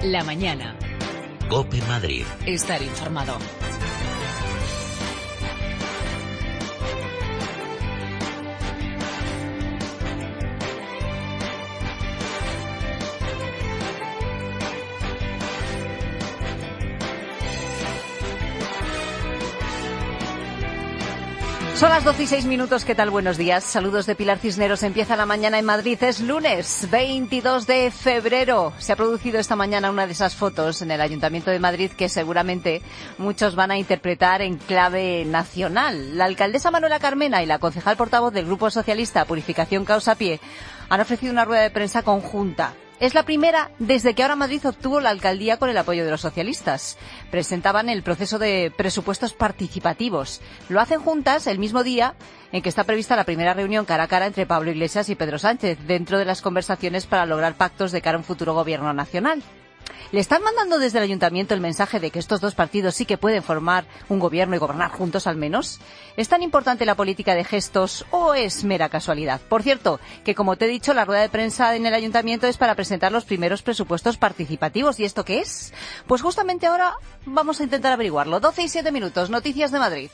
La mañana. COPE Madrid. Estar informado. Son las 12 y 6 minutos, ¿qué tal? Buenos días. Saludos de Pilar Cisneros. Empieza la mañana en Madrid. Es lunes 22 de febrero. Se ha producido esta mañana una de esas fotos en el Ayuntamiento de Madrid que seguramente muchos van a interpretar en clave nacional. La alcaldesa Manuela Carmena y la concejal portavoz del Grupo Socialista Purificación Causapié han ofrecido una rueda de prensa conjunta. Es la primera desde que ahora Madrid obtuvo la alcaldía con el apoyo de los socialistas. Presentaban el proceso de presupuestos participativos. Lo hacen juntas el mismo día en que está prevista la primera reunión cara a cara entre Pablo Iglesias y Pedro Sánchez, dentro de las conversaciones para lograr pactos de cara a un futuro gobierno nacional. ¿Le están mandando desde el ayuntamiento el mensaje de que estos dos partidos sí que pueden formar un gobierno y gobernar juntos al menos? ¿Es tan importante la política de gestos o es mera casualidad? Por cierto, que como te he dicho, la rueda de prensa en el ayuntamiento es para presentar los primeros presupuestos participativos. ¿Y esto qué es? Pues justamente ahora vamos a intentar averiguarlo. 12 y 7 minutos, Noticias de Madrid.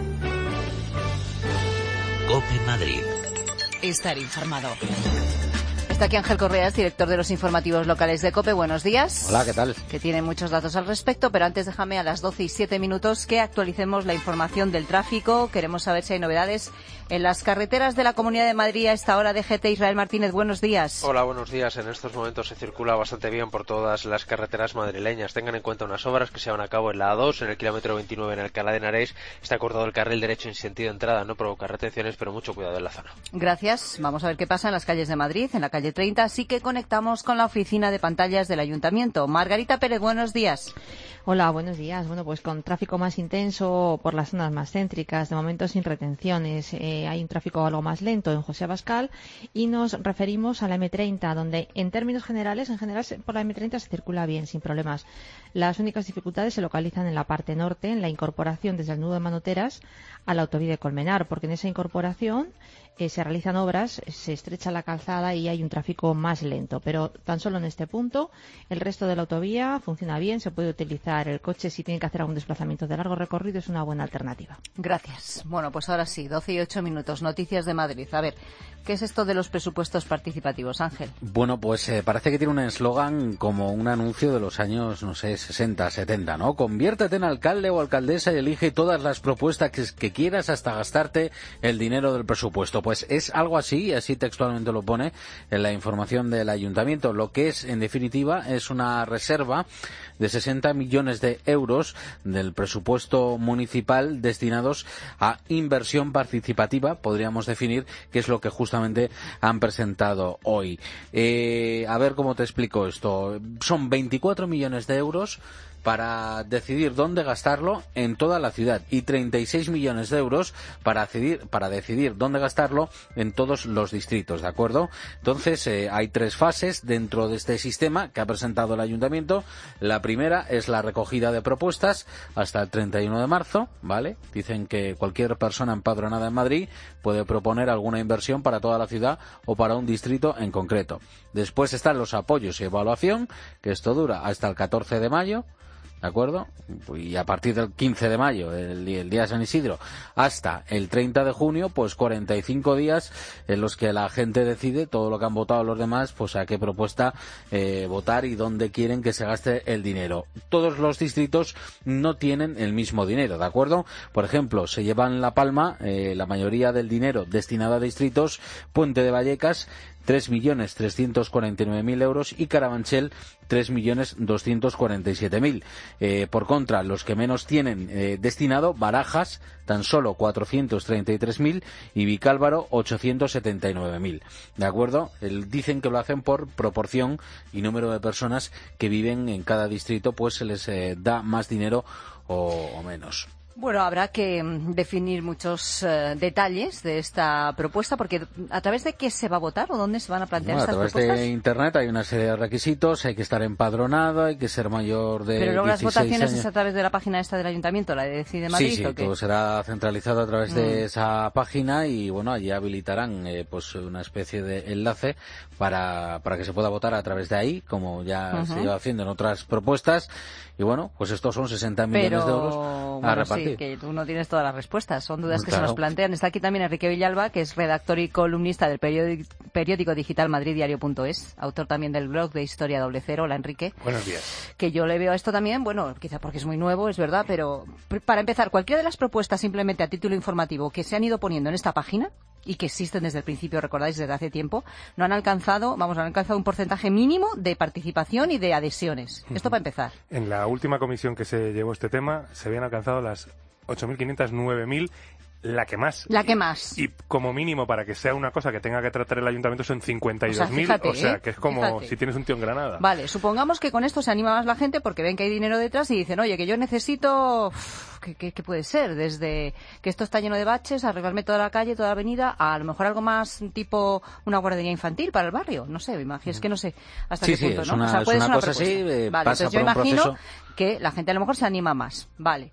COPE Madrid. Estar informado. Está aquí Ángel Correas, director de los informativos locales de COPE. Buenos días. Hola, ¿qué tal? Que tiene muchos datos al respecto, pero antes déjame a las 12 y 7 minutos que actualicemos la información del tráfico. Queremos saber si hay novedades en las carreteras de la Comunidad de Madrid a esta hora. DGT Israel Martínez, buenos días. Hola, buenos días. En estos momentos se circula bastante bien por todas las carreteras madrileñas. Tengan en cuenta unas obras que se llevan a cabo en la A2, en el kilómetro 29 en Alcalá de Henares. Está cortado el carril derecho en sentido de entrada, no provoca retenciones, pero mucho cuidado en la zona. Gracias. Vamos a ver qué pasa en las calles de Madrid, en la calle 30, así que conectamos con la oficina de pantallas del Ayuntamiento. Margarita Pérez, buenos días. Hola, buenos días. Bueno, pues con tráfico más intenso por las zonas más céntricas, de momento sin retenciones. Hay un tráfico algo más lento en José Abascal y nos referimos a la M30, donde en términos generales, por la M30 se circula bien, sin problemas. Las únicas dificultades se localizan en la parte norte, en la incorporación desde el nudo de Manoteras a la autovía de Colmenar, porque en esa incorporación se realizan obras, se estrecha la calzada y hay un tráfico más lento. Pero tan solo en este punto, el resto de la autovía funciona bien, se puede utilizar el coche si tiene que hacer algún desplazamiento de largo recorrido, es una buena alternativa. Gracias. Bueno, pues ahora sí, 12 y 8 minutos, Noticias de Madrid. A ver, ¿qué es esto de los presupuestos participativos, Ángel? Bueno, pues parece que tiene un eslogan como un anuncio de los años, no sé, 60, 70, ¿no? Conviértete en alcalde o alcaldesa y elige todas las propuestas que quieras hasta gastarte el dinero del presupuesto. Pues es algo así, así textualmente lo pone en la información del ayuntamiento. Lo que es, en definitiva, es una reserva de 60 millones de euros del presupuesto municipal destinados a inversión participativa, podríamos definir, que es lo que justamente han presentado hoy. A ver cómo te explico esto. Son 24 millones de euros para decidir dónde gastarlo en toda la ciudad y 36 millones de euros para decidir dónde gastarlo en todos los distritos, ¿de acuerdo? Entonces, hay tres fases dentro de este sistema que ha presentado el ayuntamiento. La primera es la recogida de propuestas hasta el 31 de marzo, ¿vale? Dicen que cualquier persona empadronada en Madrid puede proponer alguna inversión para toda la ciudad o para un distrito en concreto. Después están los apoyos y evaluación, que esto dura hasta el 14 de mayo, ¿de acuerdo? Y a partir del 15 de mayo, el día de San Isidro, hasta el 30 de junio, pues 45 días en los que la gente decide, todo lo que han votado los demás, pues a qué propuesta votar y dónde quieren que se gaste el dinero. Todos los distritos no tienen el mismo dinero, ¿de acuerdo? Por ejemplo, se llevan La Palma, la mayoría del dinero destinado a distritos, Puente de Vallecas, 3.349.000 euros y Carabanchel 3.247.000. Por contra, los que menos tienen destinado, Barajas, tan solo 433.000 y Vicálvaro 879.000. ¿De acuerdo? Dicen que lo hacen por proporción y número de personas que viven en cada distrito, pues se les da más dinero o menos. Bueno, habrá que definir muchos detalles de esta propuesta, porque ¿a través de qué se va a votar o dónde se van a plantear estas propuestas? A través de Internet hay una serie de requisitos, hay que estar empadronado, hay que ser mayor de 16 años. Pero luego las votaciones es a través de la página esta del Ayuntamiento, la de Decide Madrid. Sí, ¿o qué? todo será centralizado a través de esa página y, bueno, allí habilitarán pues una especie de enlace para que se pueda votar a través de ahí, como ya se lleva haciendo en otras propuestas. Y bueno, pues estos son 60 millones de euros a repartir. Sí, que tú no tienes todas las respuestas, son dudas que se nos plantean. Está aquí también Enrique Villalba, que es redactor y columnista del periódico digital madriddiario.es, autor también del blog de Historia 00. Hola, Enrique. Buenos días. Que yo le veo a esto también, bueno, quizá porque es muy nuevo, es verdad, pero para empezar, cualquiera de las propuestas simplemente a título informativo que se han ido poniendo en esta página y que existen desde el principio, recordáis, desde hace tiempo, han alcanzado un porcentaje mínimo de participación y de adhesiones. Esto para empezar. En la última comisión que se llevó este tema se habían alcanzado las 8.500, 9.000, la que más. La que más. Y como mínimo, para que sea una cosa que tenga que tratar el ayuntamiento, son 52.000. O sea, que es como si tienes un tío en Granada. Vale, supongamos que con esto se anima más la gente porque ven que hay dinero detrás y dicen, oye, que yo necesito... ¿Qué puede ser? Desde que esto está lleno de baches, arreglarme toda la calle, toda la avenida, a lo mejor algo más tipo una guardería infantil para el barrio. No sé, es que no sé hasta qué punto, ¿no? O sea, puede ser una cosa así, vale, pasa entonces yo por un imagino proceso. Que la gente a lo mejor se anima más. Vale.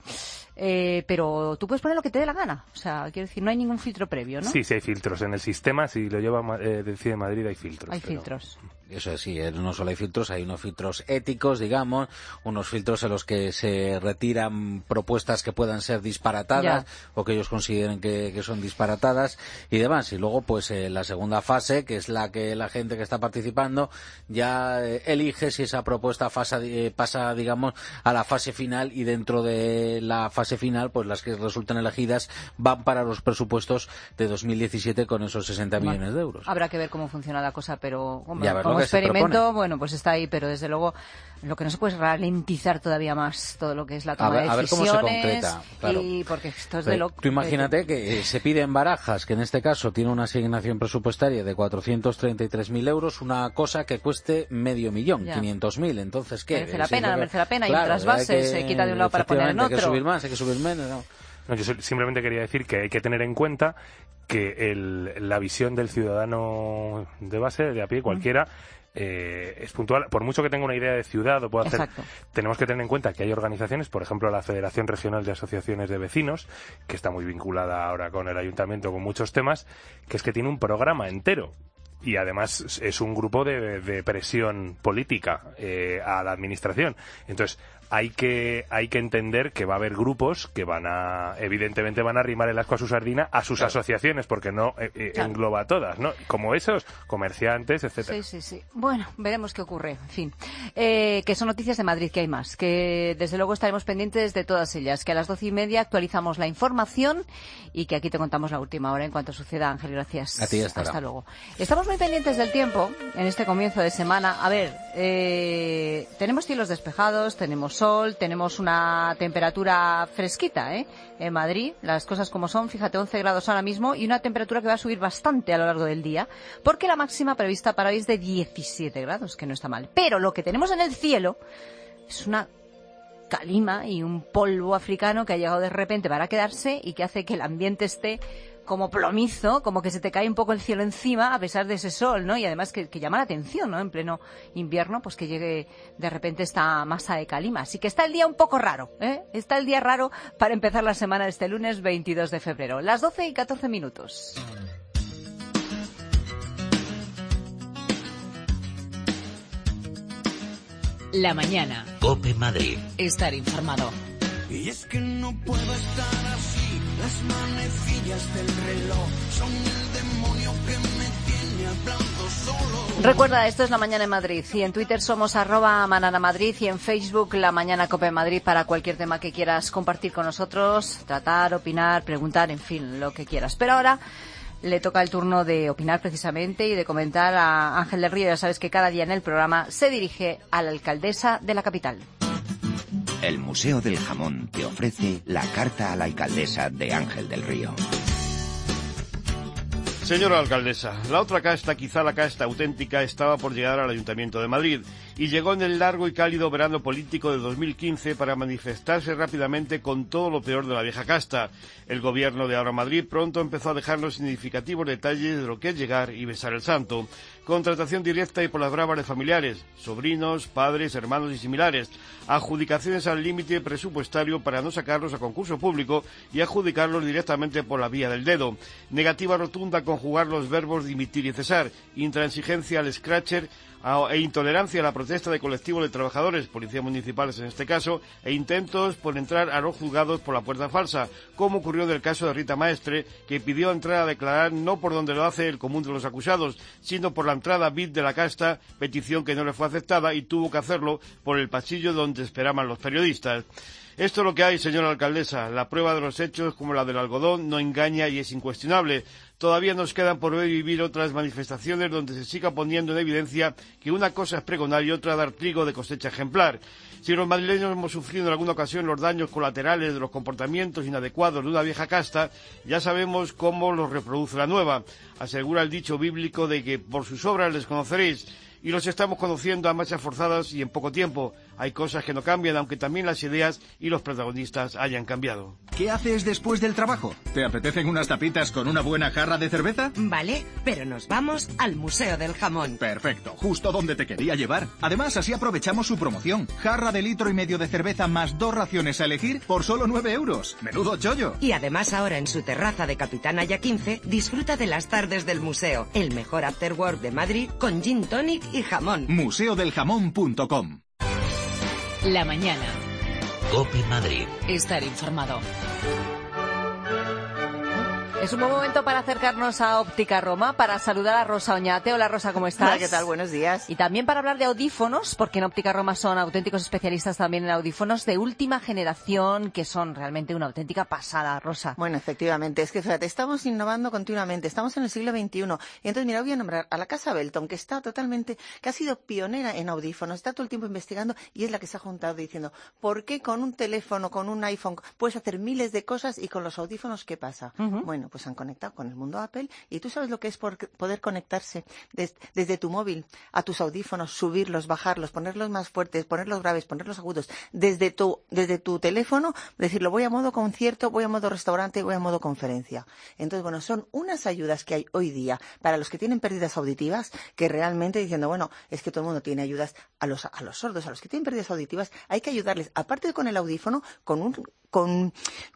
Pero tú puedes poner lo que te dé la gana. O sea, quiero decir, no hay ningún filtro previo, ¿no? Sí, hay filtros. En el sistema, si lo lleva Decide Madrid, hay filtros. Hay filtros. Eso es, sí, no solo hay filtros, hay unos filtros éticos, digamos, unos filtros en los que se retiran propuestas que puedan ser disparatadas o que ellos consideren que son disparatadas y demás. Y luego, pues, la segunda fase, que es la que la gente que está participando ya elige si esa propuesta pasa, digamos, a la fase final, y dentro de la fase final, pues las que resultan elegidas van para los presupuestos de 2017 con esos 60 millones de euros. Habrá que ver cómo funciona la cosa, pero como experimento, bueno, pues está ahí, pero desde luego lo que no se puede es ralentizar todavía más todo lo que es la toma de decisiones. A ver cómo se concreta, claro. Y porque esto es de loco. Tú imagínate que se pide en Barajas, que en este caso tiene una asignación presupuestaria de 433.000 euros, una cosa que cueste 500.000, 500.000. Entonces, ¿qué? Merece la pena, no merece la pena. Claro, hay un trasvase, se quita de un lado para poner en otro. Hay que subir más, hay que subir menos, ¿no? No, yo simplemente quería decir que hay que tener en cuenta que la visión del ciudadano de base, de a pie, cualquiera, es puntual. Por mucho que tenga una idea de ciudad o pueda hacer, tenemos que tener en cuenta que hay organizaciones, por ejemplo la Federación Regional de Asociaciones de Vecinos, que está muy vinculada ahora con el ayuntamiento con muchos temas, que es que tiene un programa entero. Y además es un grupo de presión política a la administración. Entonces hay que entender que va a haber grupos que evidentemente van a arrimar el asco a su sardina a sus asociaciones, porque no engloba a todas, ¿no? Como esos, comerciantes, etcétera. Sí. Bueno, veremos qué ocurre. En fin, que son noticias de Madrid, que hay más. Que desde luego estaremos pendientes de todas ellas. Que a las 12:30 actualizamos la información y que aquí te contamos la última hora en cuanto suceda. Ángel, gracias. A ti, hasta luego. Estamos muy pendientes del tiempo en este comienzo de semana. A ver, tenemos cielos despejados, tenemos sol, tenemos una temperatura fresquita, en Madrid, las cosas como son, fíjate, 11 grados ahora mismo y una temperatura que va a subir bastante a lo largo del día, porque la máxima prevista para hoy es de 17 grados, que no está mal. Pero lo que tenemos en el cielo es una calima y un polvo africano que ha llegado de repente para quedarse y que hace que el ambiente esté como plomizo, como que se te cae un poco el cielo encima a pesar de ese sol, ¿no? Y además que llama la atención, ¿no? En pleno invierno, pues que llegue de repente esta masa de calima. Así que está el día un poco raro, Está el día raro para empezar la semana de este lunes 22 de febrero. Las 12:14. La mañana. COPE Madrid. Estar informado. Y es que no puedo estar así, las manecillas del reloj son el demonio que me tiene hablando solo. Recuerda, esto es La Mañana en Madrid, y en Twitter somos @mananamadrid y en Facebook La Mañana COPE Madrid para cualquier tema que quieras compartir con nosotros, tratar, opinar, preguntar, en fin, lo que quieras. Pero ahora le toca el turno de opinar precisamente y de comentar a Ángel del Río. Ya sabes que cada día en el programa se dirige a la alcaldesa de la capital. El Museo del Jamón te ofrece la carta a la alcaldesa de Ángel del Río. Señora alcaldesa, la otra casta, quizá la casta auténtica, estaba por llegar al Ayuntamiento de Madrid y llegó en el largo y cálido verano político de 2015 para manifestarse rápidamente con todo lo peor de la vieja casta. El gobierno de Ahora Madrid pronto empezó a dejarnos significativos detalles de lo que es llegar y besar el santo. Contratación directa y por las bravas de familiares, sobrinos, padres, hermanos y similares. Adjudicaciones al límite presupuestario para no sacarlos a concurso público y adjudicarlos directamente por la vía del dedo. Negativa rotunda a conjugar los verbos dimitir y cesar. Intransigencia al scratcher e intolerancia a la protesta de colectivos de trabajadores, policías municipales en este caso, e intentos por entrar a los juzgados por la puerta falsa, como ocurrió en el caso de Rita Maestre, que pidió entrar a declarar no por donde lo hace el común de los acusados, sino por la entrada VIP de la casta, petición que no le fue aceptada y tuvo que hacerlo por el pasillo donde esperaban los periodistas. Esto es lo que hay, señora alcaldesa. La prueba de los hechos, como la del algodón, no engaña y es incuestionable. Todavía nos quedan por ver y vivir otras manifestaciones donde se siga poniendo en evidencia que una cosa es pregonar y otra dar trigo de cosecha ejemplar. Si los madrileños hemos sufrido en alguna ocasión los daños colaterales de los comportamientos inadecuados de una vieja casta, ya sabemos cómo los reproduce la nueva. Asegura el dicho bíblico de que por sus obras les conoceréis. Y los estamos conociendo a marchas forzadas y en poco tiempo. Hay cosas que no cambian, aunque también las ideas y los protagonistas hayan cambiado. ¿Qué haces después del trabajo? ¿Te apetecen unas tapitas con una buena jarra de cerveza? Vale, pero nos vamos al Museo del Jamón. Perfecto, justo donde te quería llevar. Además, así aprovechamos su promoción. Jarra de 1,5 litros de cerveza más 2 raciones a elegir por solo 9 euros. ¡Menudo chollo! Y además ahora en su terraza de Capitán Aya 15 disfruta de las tardes del museo. El mejor afterwork de Madrid con gin tonic y jamón. museodeljamón.com. La mañana. COPE Madrid. Estar informado. Es un buen momento para acercarnos a Óptica Roma, para saludar a Rosa Oñate. Hola Rosa, ¿cómo estás? Hola, ¿qué tal? Buenos días. Y también para hablar de audífonos, porque en Óptica Roma son auténticos especialistas también en audífonos de última generación, que son realmente una auténtica pasada, Rosa. Bueno, efectivamente, es que fíjate, estamos innovando continuamente, estamos en el siglo XXI. Y entonces, mira, voy a nombrar a la Casa Belton, que ha sido pionera en audífonos, está todo el tiempo investigando y es la que se ha juntado diciendo, ¿por qué con un teléfono, con un iPhone, puedes hacer miles de cosas y con los audífonos qué pasa? Bueno, pues han conectado con el mundo Apple y tú sabes lo que es poder conectarse desde tu móvil a tus audífonos, subirlos, bajarlos, ponerlos más fuertes, ponerlos graves, ponerlos agudos, desde tu teléfono, decirlo, voy a modo concierto, voy a modo restaurante, voy a modo conferencia. Entonces, bueno, son unas ayudas que hay hoy día para los que tienen pérdidas auditivas, que realmente diciendo, bueno, es que todo el mundo tiene ayudas a los sordos, a los que tienen pérdidas auditivas, hay que ayudarles, aparte de con el audífono, con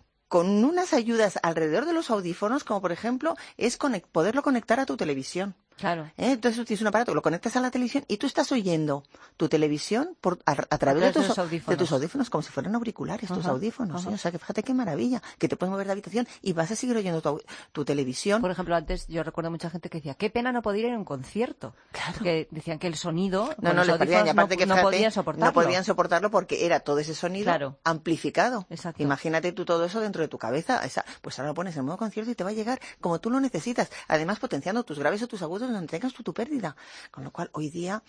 unas ayudas alrededor de los audífonos, como por ejemplo es poderlo conectar a tu televisión. Claro. Entonces tú tienes un aparato, lo conectas a la televisión y tú estás oyendo tu televisión a través de tus audífonos, como si fueran auriculares, tus audífonos. O sea, que fíjate qué maravilla, que te puedes mover de habitación y vas a seguir oyendo tu televisión. Por ejemplo, antes yo recuerdo mucha gente que decía, qué pena no poder ir a un concierto. Claro. Que decían que el sonido, no podían soportarlo. No podían soportarlo porque era todo ese sonido amplificado. Exacto. Imagínate tú todo eso dentro de tu cabeza. Pues ahora lo pones en modo concierto y te va a llegar como tú lo necesitas. Además, potenciando tus graves o tus agudos donde tengas tu pérdida. Con lo cual, hoy día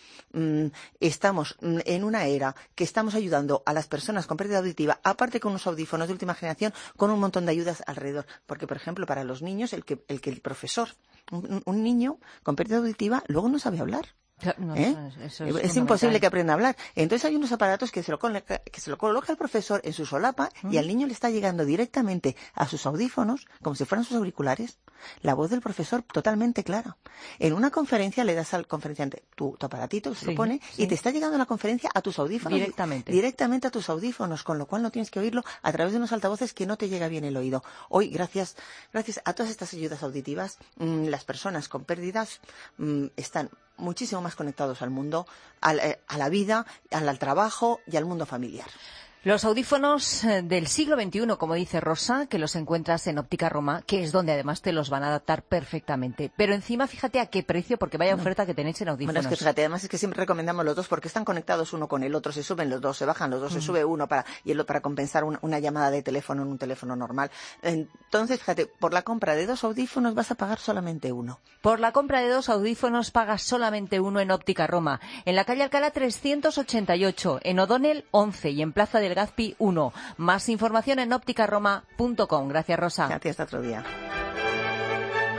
estamos en una era que estamos ayudando a las personas con pérdida auditiva, aparte con unos audífonos de última generación, con un montón de ayudas alrededor. Porque, por ejemplo, para los niños, el profesor, un niño con pérdida auditiva, luego no sabe hablar. No, es imposible que aprenda a hablar. Entonces hay unos aparatos que se lo coloca el profesor en su solapa y al niño le está llegando directamente a sus audífonos, como si fueran sus auriculares, la voz del profesor totalmente clara. En una conferencia le das al conferenciante tu aparatito, se lo pone y te está llegando la conferencia a tus audífonos. Directamente a tus audífonos, con lo cual no tienes que oírlo a través de unos altavoces que no te llega bien el oído. Hoy, gracias a todas estas ayudas auditivas, las personas con pérdidas están muchísimo más conectados al mundo, a la vida, al trabajo y al mundo familiar. Los audífonos del siglo XXI, como dice Rosa, que los encuentras en Óptica Roma, que es donde además te los van a adaptar perfectamente. Pero encima, fíjate a qué precio, porque vaya oferta que tenéis en audífonos. Bueno, es que fíjate, además es que siempre recomendamos los dos porque están conectados uno con el otro, se suben los dos, se bajan los dos, se sube uno para compensar una llamada de teléfono en un teléfono normal. Entonces, fíjate, por la compra de 2 audífonos vas a pagar solamente uno. Por la compra de 2 audífonos pagas solamente uno en Óptica Roma. En la calle Alcalá 388, en O'Donnell 11 y en Plaza del Gazpi 1. Más información en ópticaroma.com. Gracias, Rosa. Gracias, hasta otro día.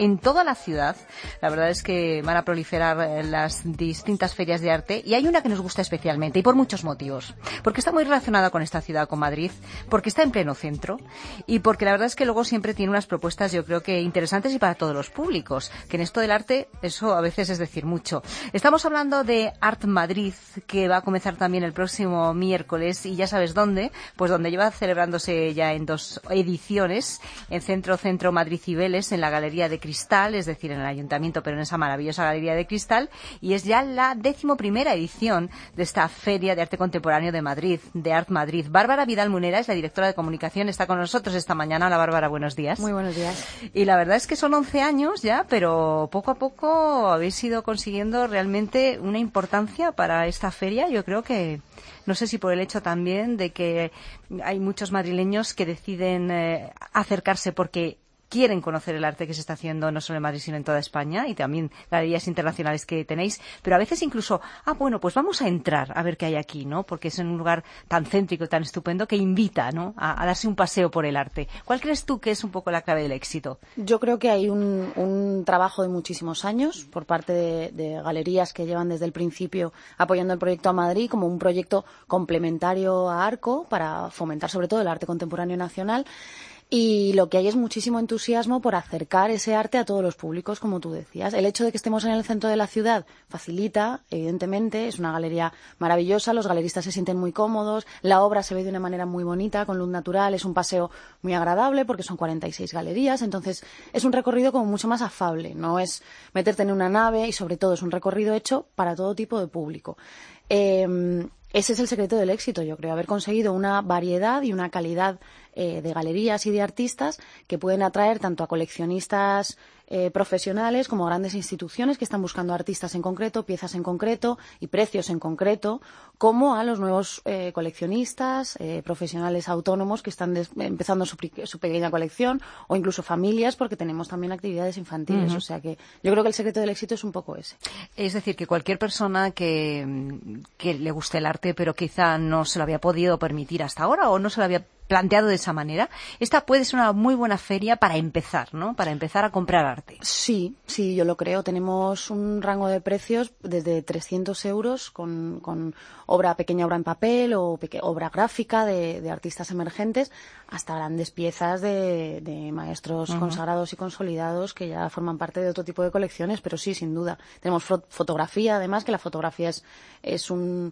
en toda la ciudad. La verdad es que van a proliferar las distintas ferias de arte y hay una que nos gusta especialmente y por muchos motivos. Porque está muy relacionada con esta ciudad, con Madrid, porque está en pleno centro y porque la verdad es que luego siempre tiene unas propuestas, yo creo que interesantes y para todos los públicos, que en esto del arte eso a veces es decir mucho. Estamos hablando de Art Madrid, que va a comenzar también el próximo miércoles y ya sabes dónde, pues donde lleva celebrándose ya en 2 ediciones, en Centro Madrid Cibeles, en la Galería de Cristal, es decir, en el Ayuntamiento, pero en esa maravillosa Galería de Cristal, y es ya la 11ª edición de esta Feria de Arte Contemporáneo de Madrid, de Art Madrid. Bárbara Vidal Munera es la directora de comunicación, está con nosotros esta mañana. Hola Bárbara, buenos días. Muy buenos días. Y la verdad es que son 11 años ya, pero poco a poco habéis ido consiguiendo realmente una importancia para esta feria. Yo creo que, no sé si por el hecho también de que hay muchos madrileños que deciden acercarse porque quieren conocer el arte que se está haciendo no solo en Madrid sino en toda España y también galerías internacionales que tenéis, pero a veces incluso, bueno, pues vamos a entrar a ver qué hay aquí, ¿no? Porque es en un lugar tan céntrico, tan estupendo que invita, ¿no? A darse un paseo por el arte. ¿Cuál crees tú que es un poco la clave del éxito? Yo creo que hay un trabajo de muchísimos años por parte de galerías que llevan desde el principio apoyando el proyecto a Madrid como un proyecto complementario a Arco para fomentar sobre todo el arte contemporáneo nacional. Y lo que hay es muchísimo entusiasmo por acercar ese arte a todos los públicos, como tú decías. El hecho de que estemos en el centro de la ciudad facilita, evidentemente, es una galería maravillosa, los galeristas se sienten muy cómodos, la obra se ve de una manera muy bonita, con luz natural, es un paseo muy agradable porque son 46 galerías, entonces es un recorrido como mucho más afable, no es meterte en una nave y sobre todo es un recorrido hecho para todo tipo de público. Ese es el secreto del éxito, yo creo, haber conseguido una variedad y una calidad de galerías y de artistas que pueden atraer tanto a coleccionistas profesionales como a grandes instituciones que están buscando artistas en concreto, piezas en concreto y precios en concreto, como a los nuevos coleccionistas, profesionales autónomos que están empezando su pequeña colección o incluso familias porque tenemos también actividades infantiles. O sea que yo creo que el secreto del éxito es un poco ese. Es decir, que cualquier persona que le guste el arte pero quizá no se lo había podido permitir hasta ahora o no se lo había planteado de esa manera, esta puede ser una muy buena feria para empezar, ¿no? Para empezar a comprar arte. Sí, yo lo creo. Tenemos un rango de precios desde 300 euros con pequeña obra en papel o obra gráfica de artistas emergentes hasta grandes piezas de maestros consagrados y consolidados que ya forman parte de otro tipo de colecciones, pero sí, sin duda. Tenemos fotografía, además, que la fotografía es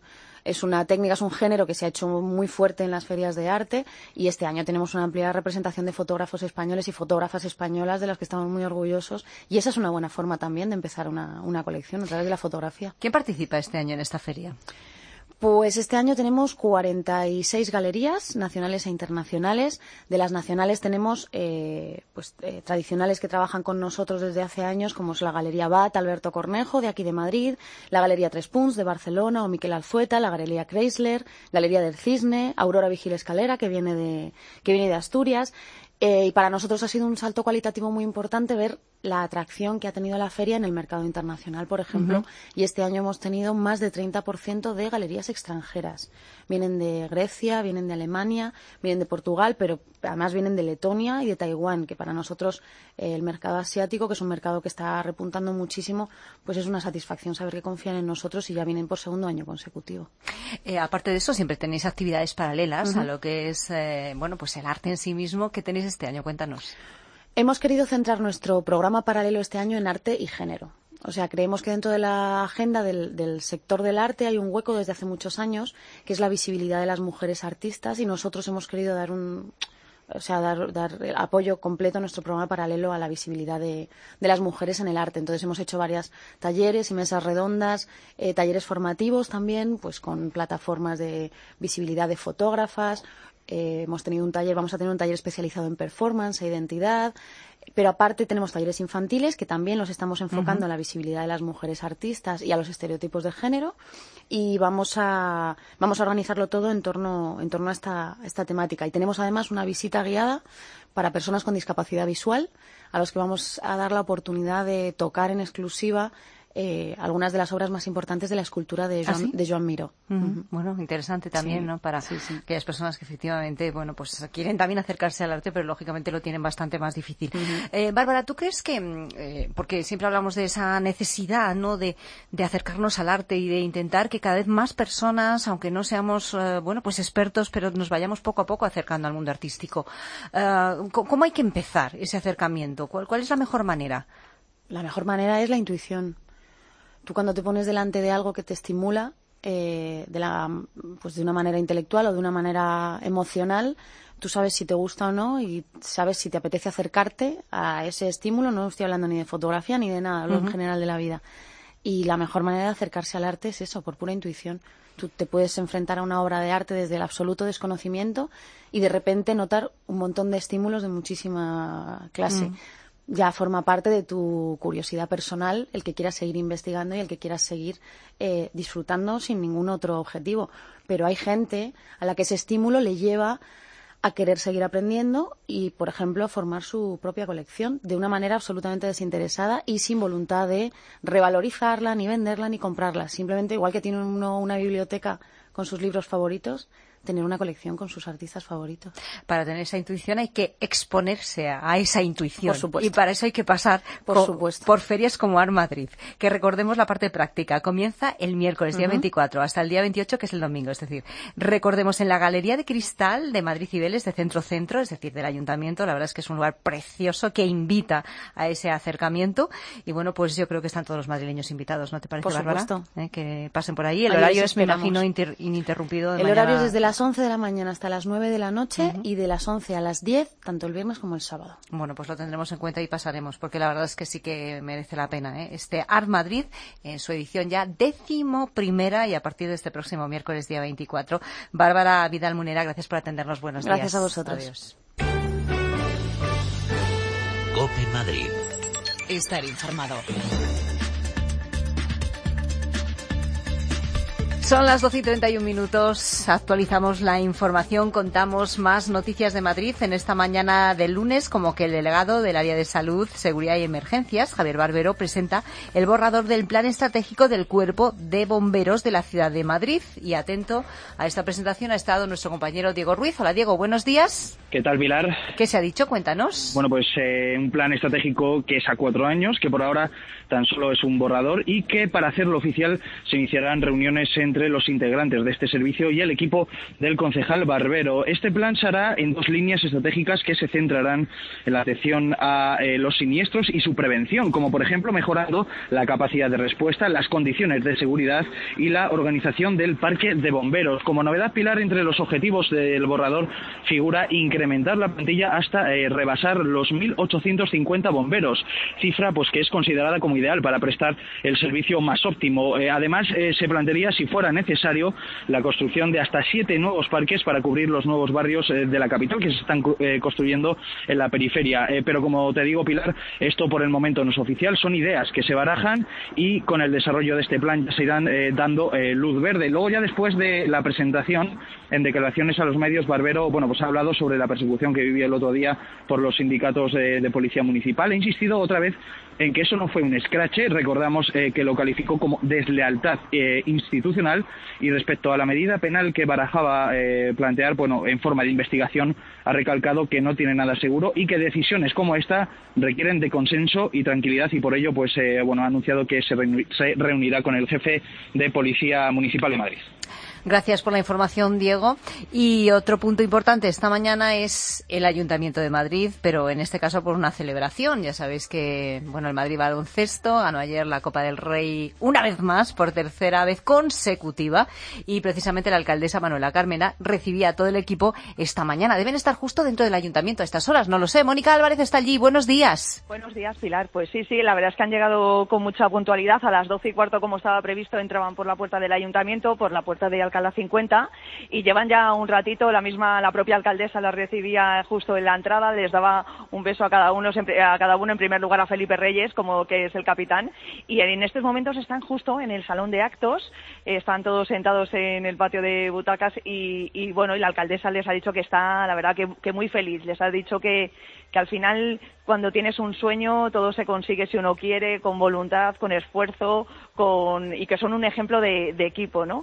una técnica, es un género que se ha hecho muy fuerte en las ferias de arte y este año tenemos una amplia representación de fotógrafos españoles y fotógrafas españolas de las que estamos muy orgullosos y esa es una buena forma también de empezar una colección a través de la fotografía. ¿Quién participa este año en esta feria? Pues este año tenemos 46 galerías nacionales e internacionales. De las nacionales tenemos tradicionales que trabajan con nosotros desde hace años, como es la Galería BAT Alberto Cornejo, de aquí de Madrid, la Galería Tres Punts de Barcelona o Miquel Alzueta, la Galería Chrysler, Galería del Cisne, Aurora Vigil Escalera, que viene de Asturias. Y para nosotros ha sido un salto cualitativo muy importante ver la atracción que ha tenido la feria en el mercado internacional, por ejemplo, y este año hemos tenido más de 30% de galerías extranjeras. Vienen de Grecia, vienen de Alemania, vienen de Portugal, pero además vienen de Letonia y de Taiwán, que para nosotros el mercado asiático, que es un mercado que está repuntando muchísimo, pues es una satisfacción saber que confían en nosotros y ya vienen por segundo año consecutivo. Aparte de eso, siempre tenéis actividades paralelas a lo que es pues el arte en sí mismo. ¿Qué tenéis este año? Cuéntanos. Hemos querido centrar nuestro programa paralelo este año en arte y género. O sea, creemos que dentro de la agenda del sector del arte hay un hueco desde hace muchos años, que es la visibilidad de las mujeres artistas, y nosotros hemos querido dar apoyo completo a nuestro programa paralelo a la visibilidad de las mujeres en el arte. Entonces hemos hecho varios talleres y mesas redondas, talleres formativos también, pues con plataformas de visibilidad de fotógrafas. Vamos a tener un taller especializado en performance e identidad, pero aparte tenemos talleres infantiles que también los estamos enfocando a la visibilidad de las mujeres artistas y a los estereotipos de género, y vamos a organizarlo todo en torno a esta temática. Y tenemos además una visita guiada para personas con discapacidad visual, a los que vamos a dar la oportunidad de tocar en exclusiva algunas de las obras más importantes de la escultura de Joan Miró. Bueno, interesante también, ¿no? Para aquellas personas que efectivamente, bueno, pues quieren también acercarse al arte, pero lógicamente lo tienen bastante más difícil. Bárbara, ¿tú crees que, porque siempre hablamos de esa necesidad, ¿no? De acercarnos al arte y de intentar que cada vez más personas, aunque no seamos, bueno, pues expertos, pero nos vayamos poco a poco acercando al mundo artístico. ¿Cómo hay que empezar ese acercamiento? ¿Cuál es la mejor manera? La mejor manera es la intuición. Tú cuando te pones delante de algo que te estimula, pues de una manera intelectual o de una manera emocional, tú sabes si te gusta o no y sabes si te apetece acercarte a ese estímulo. No estoy hablando ni de fotografía ni de nada, hablo en general de la vida. Y la mejor manera de acercarse al arte es eso, por pura intuición. Tú te puedes enfrentar a una obra de arte desde el absoluto desconocimiento y de repente notar un montón de estímulos de muchísima clase. Ya forma parte de tu curiosidad personal el que quieras seguir investigando y el que quieras seguir disfrutando sin ningún otro objetivo. Pero hay gente a la que ese estímulo le lleva a querer seguir aprendiendo y, por ejemplo, formar su propia colección de una manera absolutamente desinteresada y sin voluntad de revalorizarla, ni venderla, ni comprarla. Simplemente, igual que tiene uno una biblioteca con sus libros favoritos, tener una colección con sus artistas favoritos. Para tener esa intuición hay que exponerse a esa intuición. Por supuesto. Y para eso hay que pasar por ferias como Art Madrid, que recordemos la parte práctica. Comienza el miércoles, día 24, hasta el día 28, que es el domingo. Es decir, recordemos en la Galería de Cristal de Madrid Cibeles, de Centro-Centro, es decir, del Ayuntamiento. La verdad es que es un lugar precioso que invita a ese acercamiento. Y bueno, pues yo creo que están todos los madrileños invitados, ¿no te parece, Bárbara? Por supuesto. Que pasen por ahí. El horario es, me imagino, ininterrumpido. El horario es desde las 11 de la mañana hasta las 9 de la noche y de las 11 a las 10, tanto el viernes como el sábado. Bueno, pues lo tendremos en cuenta y pasaremos, porque la verdad es que sí que merece la pena, Este Art Madrid, en su edición ya 11ª y a partir de este próximo miércoles, día 24. Bárbara Vidal Munera, gracias por atendernos. Buenos días. Gracias a vosotros. Adiós. COPE Madrid. Estar informado. Son las 12:31. Actualizamos la información, contamos más noticias de Madrid en esta mañana del lunes, como que el delegado del área de Salud, Seguridad y Emergencias, Javier Barbero, presenta el borrador del plan estratégico del Cuerpo de Bomberos de la ciudad de Madrid. Y atento a esta presentación ha estado nuestro compañero Diego Ruiz. Hola Diego, buenos días. ¿Qué tal, Pilar? ¿Qué se ha dicho? Cuéntanos. Bueno, pues un plan estratégico que es a 4 años, que por ahora tan solo es un borrador y que para hacerlo oficial se iniciarán reuniones entre los integrantes de este servicio y el equipo del concejal Barbero. Este plan se hará en 2 líneas estratégicas que se centrarán en la atención a los siniestros y su prevención, como por ejemplo mejorando la capacidad de respuesta, las condiciones de seguridad y la organización del parque de bomberos. Como novedad, Pilar, entre los objetivos del borrador figura incrementar la plantilla hasta rebasar los 1.850 bomberos, cifra pues que es considerada como ideal para prestar el servicio más óptimo. Además, se plantearía, si fuera necesario, la construcción de hasta 7 nuevos parques para cubrir los nuevos barrios de la capital que se están construyendo en la periferia. Pero como te digo, Pilar, esto por el momento no es oficial, son ideas que se barajan y con el desarrollo de este plan ya se irán dando luz verde. Luego, ya después de la presentación, en declaraciones a los medios, Barbero pues ha hablado sobre la persecución que vivía el otro día por los sindicatos de policía municipal. Ha insistido otra vez en que eso no fue un escrache. Recordamos que lo calificó como deslealtad institucional, y respecto a la medida penal que barajaba plantear, en forma de investigación, ha recalcado que no tiene nada seguro y que decisiones como esta requieren de consenso y tranquilidad, y por ello ha anunciado que se reunirá con el jefe de Policía Municipal de Madrid. Gracias por la información, Diego. Y otro punto importante esta mañana es el Ayuntamiento de Madrid, pero en este caso por una celebración. Ya sabéis que, el Madrid Baloncesto ganó ayer la Copa del Rey una vez más, por 3ª vez consecutiva, y precisamente la alcaldesa Manuela Carmena recibía a todo el equipo esta mañana. Deben estar justo dentro del Ayuntamiento a estas horas, no lo sé. Mónica Álvarez está allí. Buenos días. Buenos días, Pilar. Pues sí, la verdad es que han llegado con mucha puntualidad. A las 12:15, como estaba previsto, entraban por la puerta del Ayuntamiento, por la puerta de Alcalá 50 y llevan ya un ratito, la propia alcaldesa las recibía justo en la entrada, les daba un beso a cada uno en primer lugar a Felipe Reyes, como que es el capitán, y en estos momentos están justo en el salón de actos, están todos sentados en el patio de butacas y bueno, y la alcaldesa les ha dicho que está, la verdad, que muy feliz, les ha dicho que al final, cuando tienes un sueño, todo se consigue si uno quiere, con voluntad, con esfuerzo, y que son un ejemplo de equipo, ¿no?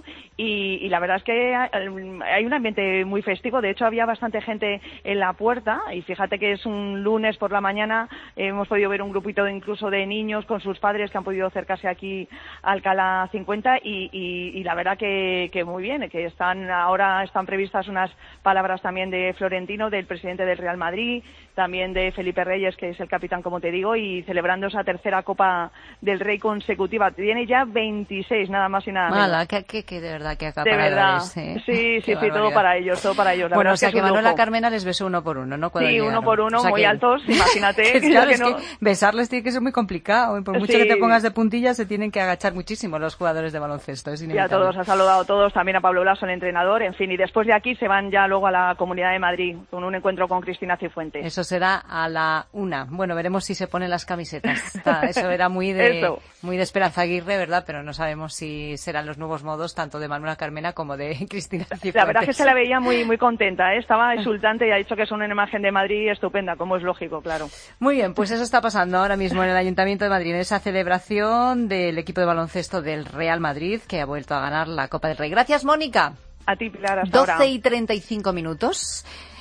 Y la verdad es que hay un ambiente muy festivo. De hecho, había bastante gente en la puerta, y fíjate que es un lunes por la mañana, hemos podido ver un grupito incluso de niños con sus padres que han podido acercarse aquí a Alcalá 50, y la verdad que muy bien, que ahora están previstas unas palabras también de Florentino, del presidente del Real Madrid, también de Felipe Reyes, que es el capitán, como te digo, y celebrando esa tercera Copa del Rey consecutiva. Tiene ya 26, nada más y nada menos. Mala, que de verdad, que acaparadores. De verdad, sí, todo para ellos. Bueno, o sea que Manuela Carmena les besó uno por uno, ¿no? Sí, uno por uno, o sea muy altos, imagínate. Claro, es que besarles tiene que ser muy complicado, y por mucho que te pongas de puntillas se tienen que agachar muchísimo los jugadores de baloncesto. Y a todos, ha saludado a todos, también a Pablo Laso, el entrenador, en fin, y después de aquí se van ya luego a la Comunidad de Madrid, con un encuentro con Cristina Cifuentes. Eso será a la 1. Bueno, veremos si se ponen las camisetas. Eso era muy de Esperanza Aguirre, ¿verdad? Pero no sabemos si serán los nuevos modos tanto de Manuela Carmena como de Cristina Cifuentes. La verdad es que se la veía muy, muy contenta, ¿eh? Estaba exultante y ha dicho que es una imagen de Madrid estupenda, como es lógico, claro. Muy bien, pues eso está pasando ahora mismo en el Ayuntamiento de Madrid, en esa celebración del equipo de baloncesto del Real Madrid, que ha vuelto a ganar la Copa del Rey. Gracias, Mónica. A ti, Pilar, hasta ahora. 12:35 minutos.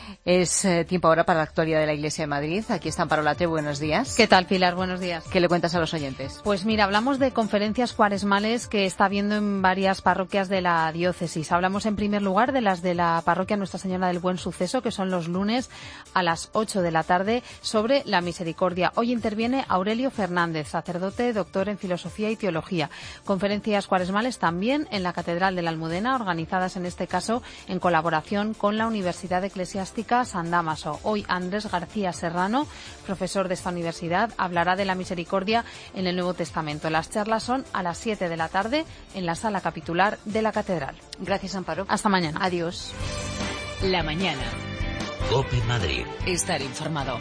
Es tiempo ahora para la actualidad de la Iglesia de Madrid. Aquí está Amparo Latre, buenos días. ¿Qué tal, Pilar? Buenos días. ¿Qué le cuentas a los oyentes? Pues mira, hablamos de conferencias cuaresmales que está habiendo en varias parroquias de la diócesis. Hablamos en primer lugar de las de la parroquia Nuestra Señora del Buen Suceso, que son los lunes a las 8 de la tarde, sobre la misericordia. Hoy interviene Aurelio Fernández, sacerdote, doctor en Filosofía y Teología. Conferencias cuaresmales también en la Catedral de la Almudena, organizadas en este caso en colaboración con la Universidad Eclesiástica San Dámaso. Hoy Andrés García Serrano, profesor de esta universidad, hablará de la misericordia en el Nuevo Testamento. Las charlas son a las 7 de la tarde en la sala capitular de la Catedral. Gracias, Amparo. Hasta mañana. Adiós. La mañana. COPE Madrid. Estar informado.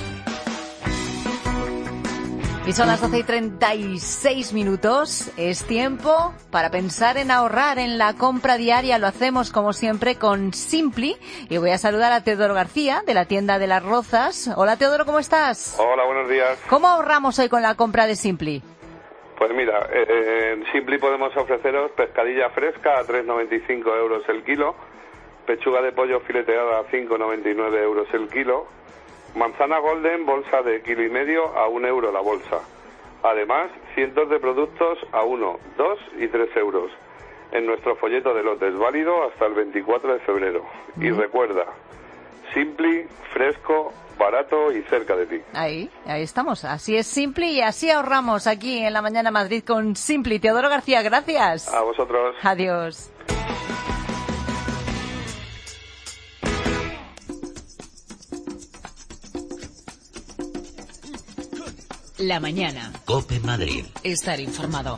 Y son las 12:36 minutos. Es tiempo para pensar en ahorrar en la compra diaria. Lo hacemos, como siempre, con Simply. Y voy a saludar a Teodoro García, de la tienda de Las Rozas. Hola, Teodoro, ¿cómo estás? Hola, buenos días. ¿Cómo ahorramos hoy con la compra de Simply? Pues mira, en Simply podemos ofreceros pescadilla fresca a 3,95 euros el kilo, pechuga de pollo fileteada a 5,99 euros el kilo, manzana golden, bolsa de 1,5 kilos a 1 euro la bolsa. Además, cientos de productos a 1, 2 y 3 euros. En nuestro folleto de lotes, válido hasta el 24 de febrero. Y recuerda, Simply, fresco, barato y cerca de ti. Ahí estamos. Así es Simply y así ahorramos aquí en La Mañana Madrid con Simply. Teodoro García, gracias. A vosotros. Adiós. La mañana. COPE Madrid. Estar informado.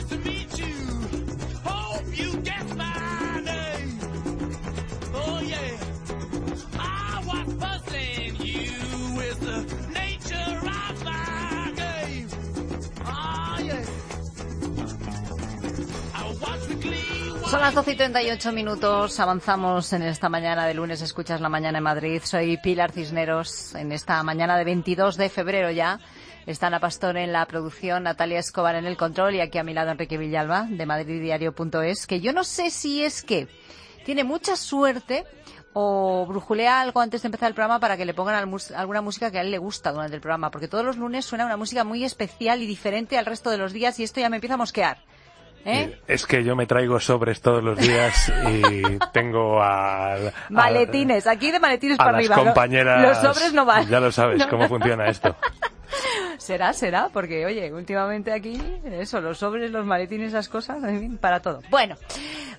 Son las 12:38 minutos, avanzamos en esta mañana de lunes, escuchas La Mañana en Madrid. Soy Pilar Cisneros, en esta mañana de 22 de febrero ya. Está Ana Pastor en la producción, Natalia Escobar en el control y aquí a mi lado Enrique Villalba de madriddiario.es, que yo no sé si es que tiene mucha suerte o brujulea algo antes de empezar el programa para que le pongan alguna música que a él le gusta durante el programa, porque todos los lunes suena una música muy especial y diferente al resto de los días y esto ya me empieza a mosquear. Es que yo me traigo sobres todos los días y tengo maletines, aquí de maletines para arriba. Las compañeras, los sobres no van. Ya lo sabes cómo funciona esto. Será, porque oye, últimamente aquí, eso, los sobres, los maletines, esas cosas, en fin, para todo. Bueno,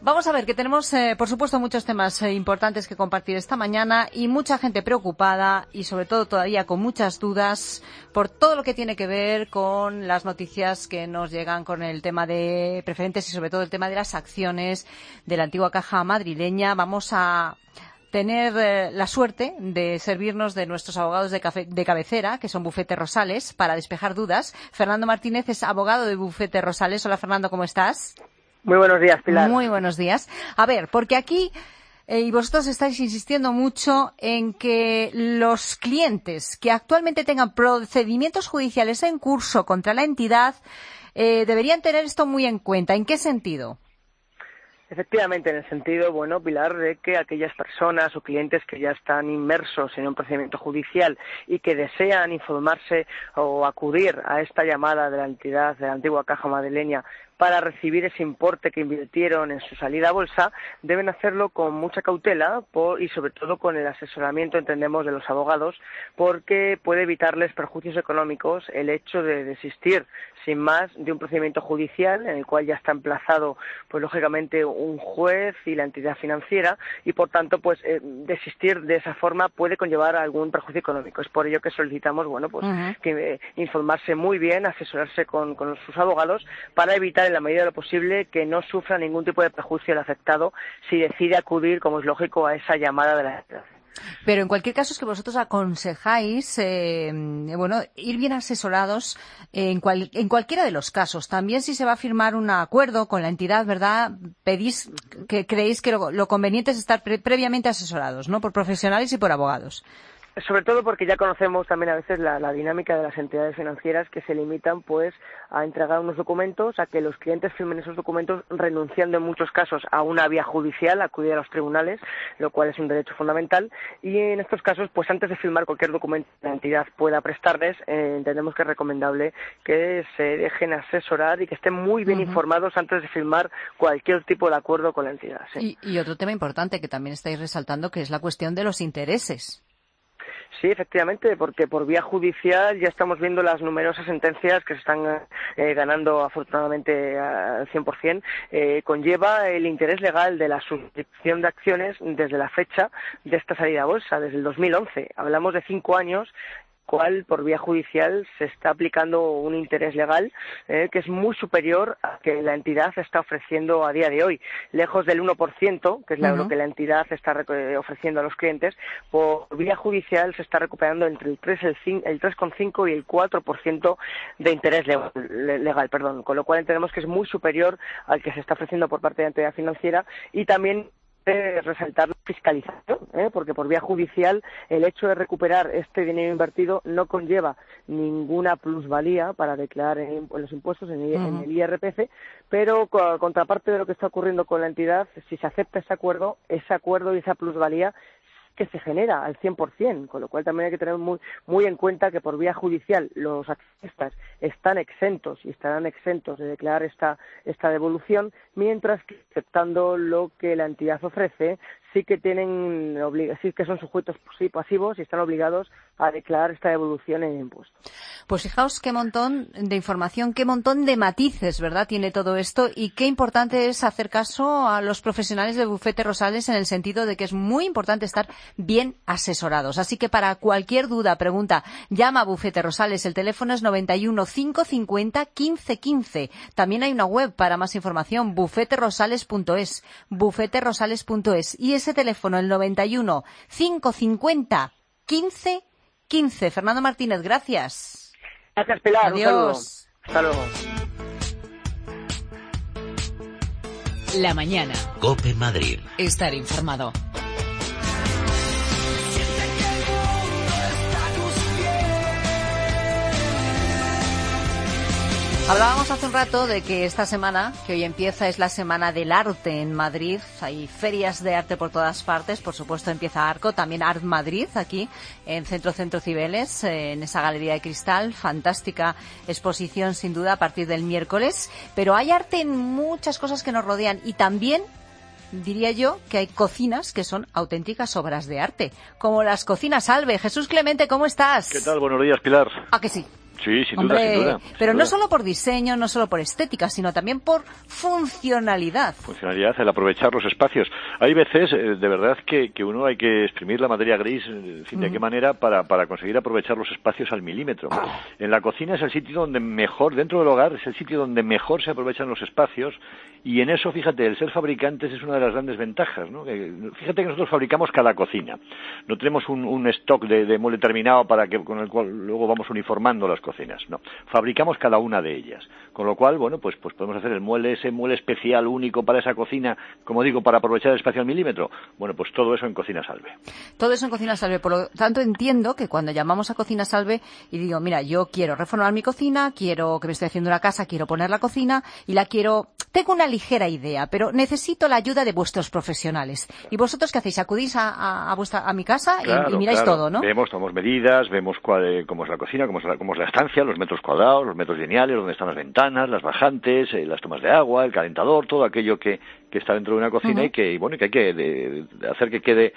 Vamos a ver que tenemos, por supuesto, muchos temas importantes que compartir esta mañana y mucha gente preocupada y sobre todo todavía con muchas dudas por todo lo que tiene que ver con las noticias que nos llegan con el tema de preferentes y sobre todo el tema de las acciones de la antigua Caja madrileña. Vamos a tener la suerte de servirnos de nuestros abogados de cabecera, que son Bufete Rosales, para despejar dudas. Fernando Martínez es abogado de Bufete Rosales. Hola, Fernando, ¿cómo estás? Muy buenos días, Pilar. Muy buenos días. A ver, porque aquí, y vosotros estáis insistiendo mucho en que los clientes que actualmente tengan procedimientos judiciales en curso contra la entidad deberían tener esto muy en cuenta. ¿En qué sentido? Efectivamente, en el sentido, Pilar, de que aquellas personas o clientes que ya están inmersos en un procedimiento judicial y que desean informarse o acudir a esta llamada de la entidad de la antigua Caja madrileña para recibir ese importe que invirtieron en su salida a bolsa, deben hacerlo con mucha cautela y sobre todo con el asesoramiento, entendemos, de los abogados, porque puede evitarles perjuicios económicos el hecho de desistir sin más de un procedimiento judicial en el cual ya está emplazado, pues lógicamente, un juez y la entidad financiera y por tanto, desistir de esa forma puede conllevar algún perjuicio económico. Es por ello que solicitamos, que informarse muy bien, asesorarse con sus abogados para evitar en la medida de lo posible que no sufra ningún tipo de perjuicio el afectado si decide acudir, como es lógico, a esa llamada de la entidad. Pero en cualquier caso es que vosotros aconsejáis, ir bien asesorados en cualquiera de los casos. También si se va a firmar un acuerdo con la entidad, ¿verdad? Creéis que lo conveniente es estar previamente asesorados, ¿no? Por profesionales y por abogados. Sobre todo porque ya conocemos también a veces la dinámica de las entidades financieras que se limitan a entregar unos documentos, a que los clientes firmen esos documentos renunciando en muchos casos a una vía judicial, a acudir a los tribunales, lo cual es un derecho fundamental, y en estos casos, antes de firmar cualquier documento que la entidad pueda prestarles, entendemos que es recomendable que se dejen asesorar y que estén muy bien informados antes de firmar cualquier tipo de acuerdo con la entidad. Sí. Y otro tema importante que también estáis resaltando, que es la cuestión de los intereses. Sí, efectivamente, porque por vía judicial ya estamos viendo las numerosas sentencias que se están ganando afortunadamente al 100%. Conlleva el interés legal de la suscripción de acciones desde la fecha de esta salida a bolsa, desde el 2011. Hablamos de 5 años, cual por vía judicial se está aplicando un interés legal que es muy superior a que la entidad está ofreciendo a día de hoy, lejos del 1%, que es lo que la entidad está ofreciendo a los clientes. Por vía judicial se está recuperando entre el 3,5 y el 4% de interés legal, con lo cual entendemos que es muy superior al que se está ofreciendo por parte de la entidad financiera. Y también resaltar la fiscalización, porque por vía judicial el hecho de recuperar este dinero invertido no conlleva ninguna plusvalía para declarar en los impuestos, en el IRPF, pero contraparte de lo que está ocurriendo con la entidad, si se acepta ese acuerdo y esa plusvalía que se genera al 100%, con lo cual también hay que tener muy en cuenta que por vía judicial los accionistas están exentos y estarán exentos de declarar esta devolución, mientras que aceptando lo que la entidad ofrece sí que son sujetos pasivos y están obligados a declarar esta devolución en impuestos. Pues fijaos qué montón de información, qué montón de matices, ¿verdad?, tiene todo esto, y qué importante es hacer caso a los profesionales de Bufete Rosales en el sentido de que es muy importante estar bien asesorados. Así que para cualquier duda, pregunta, llama a Bufete Rosales. El teléfono es 91 550 1515. También hay una web para más información, bufeterosales.es, bufeterosales.es. Y ese teléfono, el 91 550 1515. Fernando Martínez, gracias. Gracias, Pilar. Adiós. Un saludo. Hasta luego. La mañana. COPE Madrid. Estar informado. Hablábamos hace un rato de que esta semana, que hoy empieza, es la Semana del Arte en Madrid. Hay ferias de arte por todas partes. Por supuesto, empieza Arco, también Art Madrid, aquí en Centro Cibeles, en esa galería de cristal. Fantástica exposición, sin duda, a partir del miércoles. Pero hay arte en muchas cosas que nos rodean, y también diría yo que hay cocinas que son auténticas obras de arte, como las cocinas Albe. Jesús Clemente, ¿cómo estás? ¿Qué tal? Buenos días, Pilar. ¿A que sí? Sí, sin Hombre, duda. Pero no solo por diseño, no solo por estética, sino también por funcionalidad. Funcionalidad, el aprovechar los espacios. Hay veces, de verdad, que uno hay que exprimir la materia gris, en fin, de qué manera, para conseguir aprovechar los espacios al milímetro. En la cocina es el sitio donde mejor, dentro del hogar, es el sitio donde mejor se aprovechan los espacios, y en eso, fíjate, el ser fabricantes es una de las grandes ventajas, ¿no? Fíjate que nosotros fabricamos cada cocina. No tenemos un stock de mueble terminado con el cual luego vamos uniformando las cocinas. No, fabricamos cada una de ellas. Con lo cual, bueno, pues podemos hacer ese mueble especial, único para esa cocina, como digo, para aprovechar el espacio al milímetro. Bueno, pues todo eso en Cocina Salve. Todo eso en Cocina Salve. Por lo tanto, entiendo que cuando llamamos a Cocina Salve y digo, mira, yo quiero reformar mi cocina, quiero que me estoy haciendo una casa, quiero poner la cocina y tengo una ligera idea, pero necesito la ayuda de vuestros profesionales. ¿Y vosotros qué hacéis? ¿Acudís a mi casa y miráis todo, no? Tomamos medidas, vemos cómo es la cocina, cómo es la estancia, los metros cuadrados, los metros lineales, dónde están las ventanas, las bajantes, las tomas de agua, el calentador, todo aquello que está dentro de una cocina y que hay que hacer que quede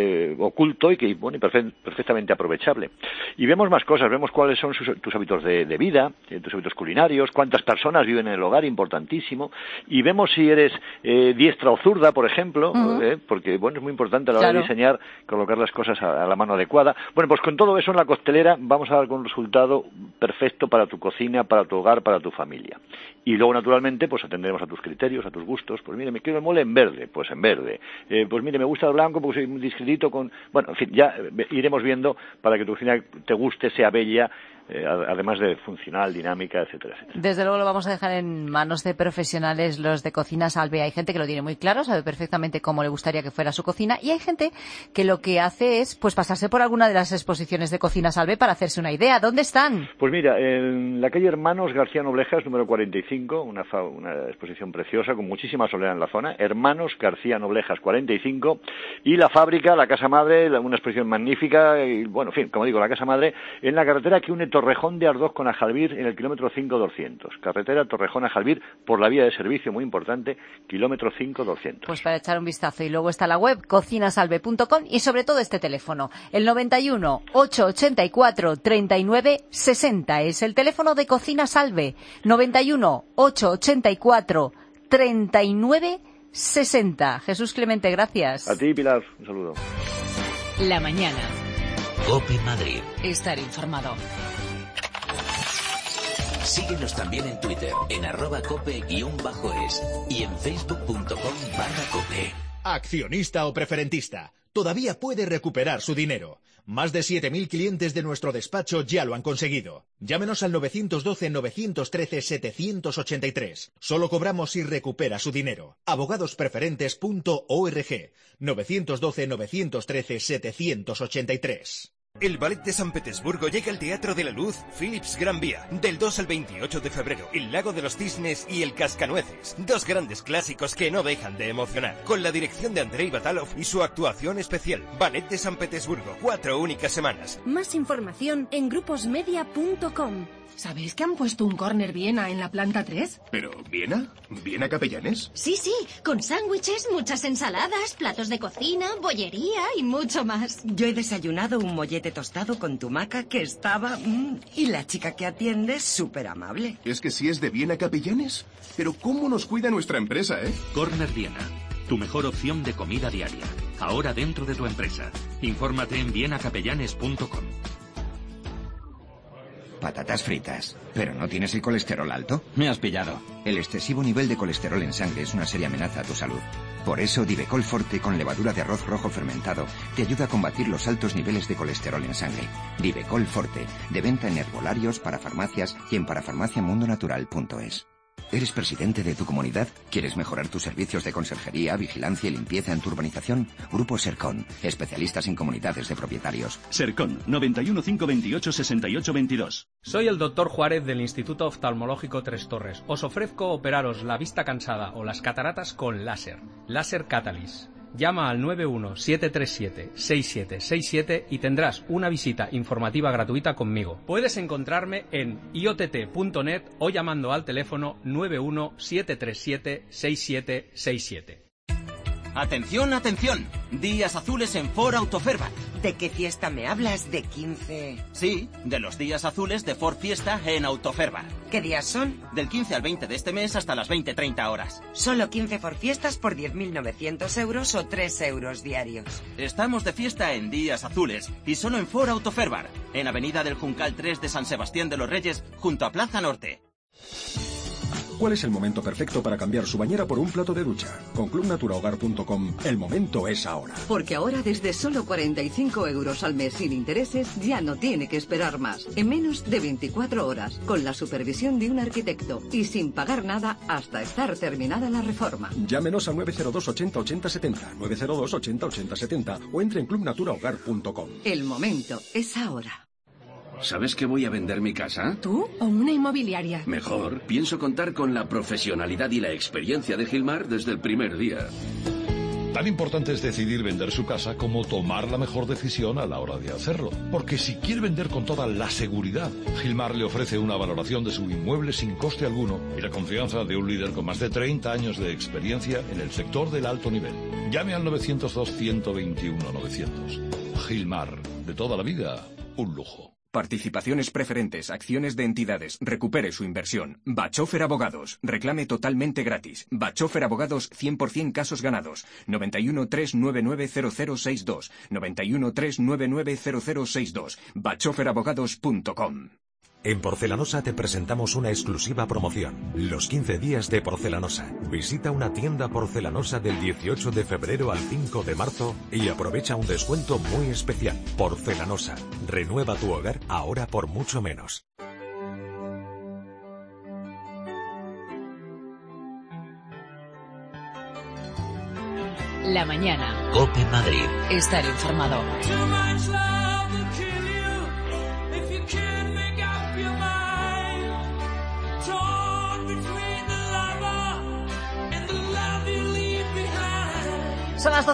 oculto y perfectamente aprovechable. Y vemos más cosas, vemos cuáles son tus hábitos de vida, tus hábitos culinarios, cuántas personas viven en el hogar, importantísimo, y vemos si eres diestra o zurda, por ejemplo, porque es muy importante a la hora de diseñar, colocar las cosas a la mano adecuada. Bueno, pues con todo eso en la costelera vamos a dar con un resultado perfecto para tu cocina, para tu hogar, para tu familia. Y luego, naturalmente, pues atenderemos a tus criterios, a tus gustos. Pues mire, me quiero el mole en verde, pues en verde. Pues mire, me gusta el blanco porque soy muy discretito Bueno, en fin, ya iremos viendo para que tu cocina te guste, sea bella, además de funcional, dinámica, etcétera, etcétera. Desde luego lo vamos a dejar en manos de profesionales, los de Cocina Salve. Hay gente que lo tiene muy claro, sabe perfectamente cómo le gustaría que fuera su cocina, y hay gente que lo que hace es pasarse por alguna de las exposiciones de Cocina Salve para hacerse una idea. ¿Dónde están? Pues mira, en la calle Hermanos García Noblejas, número 45, una exposición preciosa con muchísima soledad en la zona. Hermanos García Noblejas 45, y la fábrica, la casa madre, una exposición magnífica, y bueno, en fin, como digo, la casa madre en la carretera que une Torrejón de Ardoz con Ajalbir en el kilómetro 5-200. Carretera Torrejón-Ajalbir por la vía de servicio, muy importante, kilómetro 5-200. Pues para echar un vistazo. Y luego está la web cocinasalve.com y sobre todo este teléfono, el 91 884 39 60. Es el teléfono de Cocina Salve. 91 884 39 60. Jesús Clemente, gracias. A ti, Pilar, un saludo. La mañana. COPE Madrid. Estar informado. Síguenos también en Twitter, en @cope_es y en facebook.com/cope. Accionista o preferentista, todavía puede recuperar su dinero. Más de 7.000 clientes de nuestro despacho ya lo han conseguido. Llámenos al 912-913-783. Solo cobramos si recupera su dinero. Abogadospreferentes.org. 912-913-783. El Ballet de San Petersburgo llega al Teatro de la Luz Philips Gran Vía del 2 al 28 de febrero. El Lago de los Cisnes y El Cascanueces, dos grandes clásicos que no dejan de emocionar. Con la dirección de Andrei Batalov y su actuación especial. Ballet de San Petersburgo, 4 únicas semanas. Más información en gruposmedia.com. ¿Sabéis que han puesto un Corner Viena en la planta 3? ¿Pero Viena? ¿Viena Capellanes? Sí, con sándwiches, muchas ensaladas, platos de cocina, bollería y mucho más. Yo he desayunado un mollete tostado con tumaca que estaba... y la chica que atiende es súper amable. ¿Es que si es de Viena Capellanes? Pero ¿cómo nos cuida nuestra empresa, Corner Viena, tu mejor opción de comida diaria. Ahora dentro de tu empresa. Infórmate en vienacapellanes.com. Patatas fritas. ¿Pero no tienes el colesterol alto? Me has pillado. El excesivo nivel de colesterol en sangre es una seria amenaza a tu salud. Por eso, Divecol Forte con levadura de arroz rojo fermentado te ayuda a combatir los altos niveles de colesterol en sangre. Divecol Forte, de venta en herbolarios, para farmacias y en parafarmaciamundonatural.es. ¿Eres presidente de tu comunidad? ¿Quieres mejorar tus servicios de conserjería, vigilancia y limpieza en tu urbanización? Grupo Sercon, especialistas en comunidades de propietarios. Sercon, 91 528 68 22. Soy el Dr. Juárez del Instituto Oftalmológico Tres Torres. Os ofrezco operaros la vista cansada o las cataratas con láser. Láser Catalyst. Llama al 91-737-6767 y tendrás una visita informativa gratuita conmigo. Puedes encontrarme en iott.net o llamando al teléfono 91-737-6767. ¡Atención, atención! Días azules en Ford Autoferbat. ¿De qué fiesta me hablas? ¿De 15? Sí, de los días azules de Ford Fiesta en Autoferbar. ¿Qué días son? Del 15 al 20 de este mes hasta las 20:30 horas. Solo 15 Ford Fiestas por 10.900 euros o 3 euros diarios. Estamos de fiesta en días azules y solo en Ford Autoferbar, en Avenida del Juncal 3 de San Sebastián de los Reyes, junto a Plaza Norte. ¿Cuál es el momento perfecto para cambiar su bañera por un plato de ducha? Con clubnaturahogar.com el momento es ahora. Porque ahora desde solo 45 euros al mes sin intereses ya no tiene que esperar más. En menos de 24 horas, con la supervisión de un arquitecto y sin pagar nada hasta estar terminada la reforma. Llámenos al 902 80 80 70, 902 80 80 70 o entre en clubnaturahogar.com. El momento es ahora. ¿Sabes que voy a vender mi casa? ¿Tú o una inmobiliaria? Mejor, pienso contar con la profesionalidad y la experiencia de Gilmar desde el primer día. Tan importante es decidir vender su casa como tomar la mejor decisión a la hora de hacerlo. Porque si quiere vender con toda la seguridad, Gilmar le ofrece una valoración de su inmueble sin coste alguno y la confianza de un líder con más de 30 años de experiencia en el sector del alto nivel. Llame al 902-121-900. Gilmar, de toda la vida, un lujo. Participaciones preferentes, acciones de entidades, recupere su inversión. Bachofer Abogados, reclame totalmente gratis. Bachofer Abogados, 100% casos ganados. 91 399 0062. 91 399 0062. bachoferabogados.com. En Porcelanosa te presentamos una exclusiva promoción. Los 15 días de Porcelanosa. Visita una tienda porcelanosa del 18 de febrero al 5 de marzo y aprovecha un descuento muy especial. Porcelanosa. Renueva tu hogar ahora por mucho menos. La mañana. COPE Madrid. Estar informado. Son las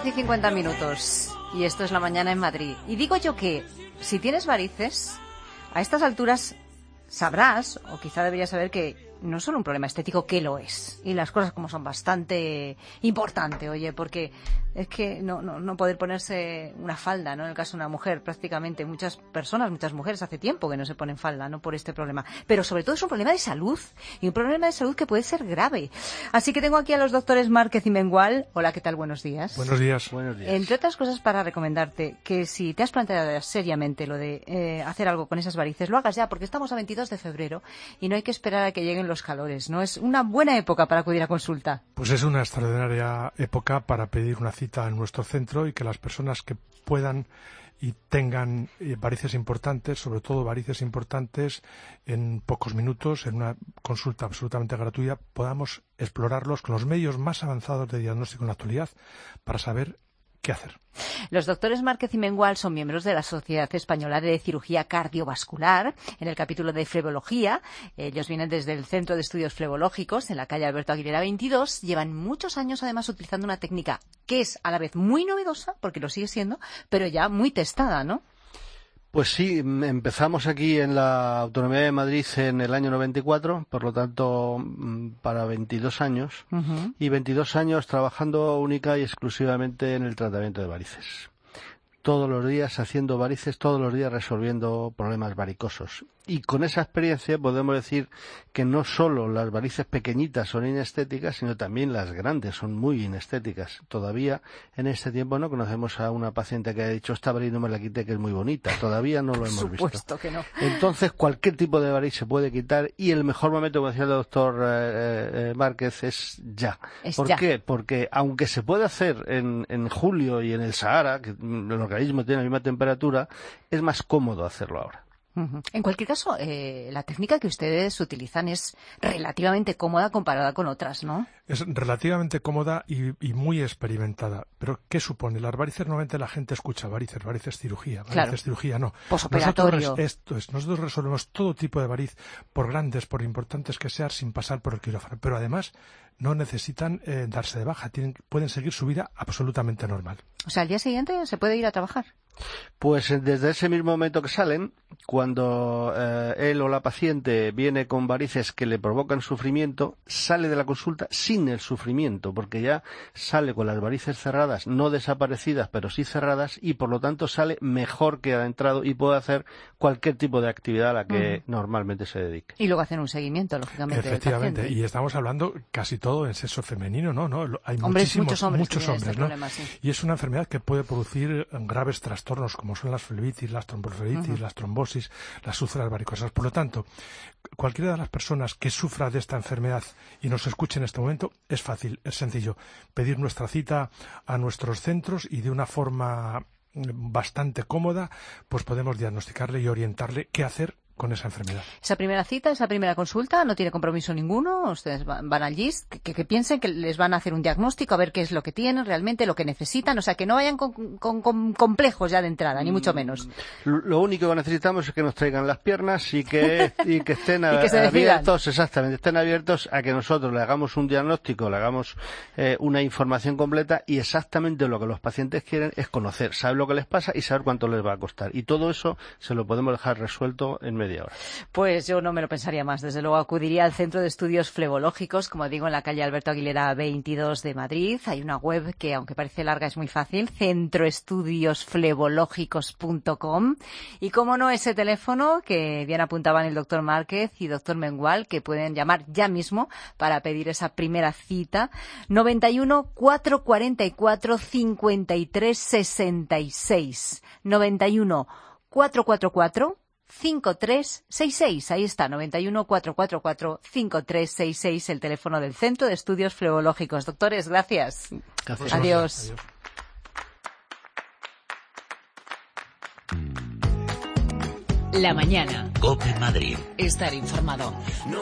12:50 y esto es La Mañana en Madrid. Y digo yo que si tienes varices, a estas alturas sabrás, o quizá deberías saber, que no es solo un problema estético, que lo es. Y las cosas como son bastante importante, oye, porque es que no poder ponerse una falda, ¿no? En el caso de una mujer, prácticamente muchas mujeres hace tiempo que no se ponen falda, ¿no? Por este problema. Pero sobre todo es un problema de salud, y un problema de salud que puede ser grave. Así que tengo aquí a los doctores Márquez y Mengual. Hola, ¿qué tal? Buenos días. Buenos días. Entre otras cosas, para recomendarte que si te has planteado seriamente lo de hacer algo con esas varices, lo hagas ya, porque estamos a 22 de febrero y no hay que esperar a que lleguen los calores, ¿no? Es una buena época para acudir a consulta. Pues es una extraordinaria época para pedir una cita en nuestro centro y que las personas que puedan y tengan varices importantes, sobre todo varices importantes, en pocos minutos, en una consulta absolutamente gratuita, podamos explorarlos con los medios más avanzados de diagnóstico en la actualidad para saber qué hacer. Los doctores Márquez y Mengual son miembros de la Sociedad Española de Cirugía Cardiovascular. En el capítulo de flebología, ellos vienen desde el Centro de Estudios Flebológicos en la calle Alberto Aguilera 22. Llevan muchos años además utilizando una técnica que es a la vez muy novedosa, porque lo sigue siendo, pero ya muy testada, ¿no? Pues sí, empezamos aquí en la Autonomía de Madrid en el año 94, por lo tanto para 22 años, y 22 años trabajando única y exclusivamente en el tratamiento de varices. Todos los días haciendo varices, todos los días resolviendo problemas varicosos. Y con esa experiencia podemos decir que no solo las varices pequeñitas son inestéticas, sino también las grandes son muy inestéticas. Todavía en este tiempo no conocemos a una paciente que haya dicho esta variz no me la quité, que es muy bonita. Todavía no lo hemos visto. Por supuesto que no. Entonces cualquier tipo de variz se puede quitar y el mejor momento, como decía el doctor Márquez, es ya. ¿Por qué? Porque aunque se puede hacer en julio y en el Sahara, que el organismo tiene la misma temperatura, es más cómodo hacerlo ahora. En cualquier caso, la técnica que ustedes utilizan es relativamente cómoda comparada con otras, ¿no? Es relativamente cómoda y muy experimentada. ¿Pero qué supone? Las varices, normalmente la gente escucha varices cirugía, cirugía, no. Posoperatorio. Nosotros resolvemos todo tipo de variz, por grandes, por importantes que sean, sin pasar por el quirófano. Pero además no necesitan darse de baja, pueden seguir su vida absolutamente normal. O sea, al día siguiente se puede ir a trabajar. Pues desde ese mismo momento que salen, cuando él o la paciente viene con varices que le provocan sufrimiento, sale de la consulta sin sin el sufrimiento, porque ya sale con las varices cerradas, no desaparecidas, pero sí cerradas, y por lo tanto sale mejor que ha entrado y puede hacer cualquier tipo de actividad a la que normalmente se dedique. Y luego hacen un seguimiento, lógicamente. Efectivamente, y estamos hablando casi todo en sexo femenino, ¿no? Hay muchos hombres ¿no? Problema, sí. Y es una enfermedad que puede producir graves trastornos como son las flebitis, las tromboflebitis, las trombosis, las úlceras varicosas. Por lo tanto, cualquiera de las personas que sufra de esta enfermedad y nos escuche en este momento, es fácil, es sencillo. Pedir nuestra cita a nuestros centros y de una forma bastante cómoda, pues podemos diagnosticarle y orientarle qué hacer con esa enfermedad. Esa primera cita, esa primera consulta, no tiene compromiso ninguno. Ustedes van allí, que piensen que les van a hacer un diagnóstico, a ver qué es lo que tienen realmente, lo que necesitan, o sea, que no vayan con complejos ya de entrada, ni mucho menos. Lo único que necesitamos es que nos traigan las piernas y que estén abiertos, exactamente, estén abiertos a que nosotros le hagamos un diagnóstico, le hagamos una información completa, y exactamente lo que los pacientes quieren es conocer, saber lo que les pasa y saber cuánto les va a costar. Y todo eso se lo podemos dejar resuelto en media hora. Pues yo no me lo pensaría más. Desde luego acudiría al Centro de Estudios Flebológicos, como digo, en la calle Alberto Aguilera 22 de Madrid. Hay una web que, aunque parece larga, es muy fácil, centroestudiosflebológicos.com. Y cómo no, ese teléfono que bien apuntaban el doctor Márquez y doctor Mengual, que pueden llamar ya mismo para pedir esa primera cita, 91 444 53 66. 91 444 5366, ahí está, 91 444 5366, el teléfono del Centro de Estudios Flebológicos. Doctores, gracias. Adiós. La mañana. COPE Madrid. Estar informado.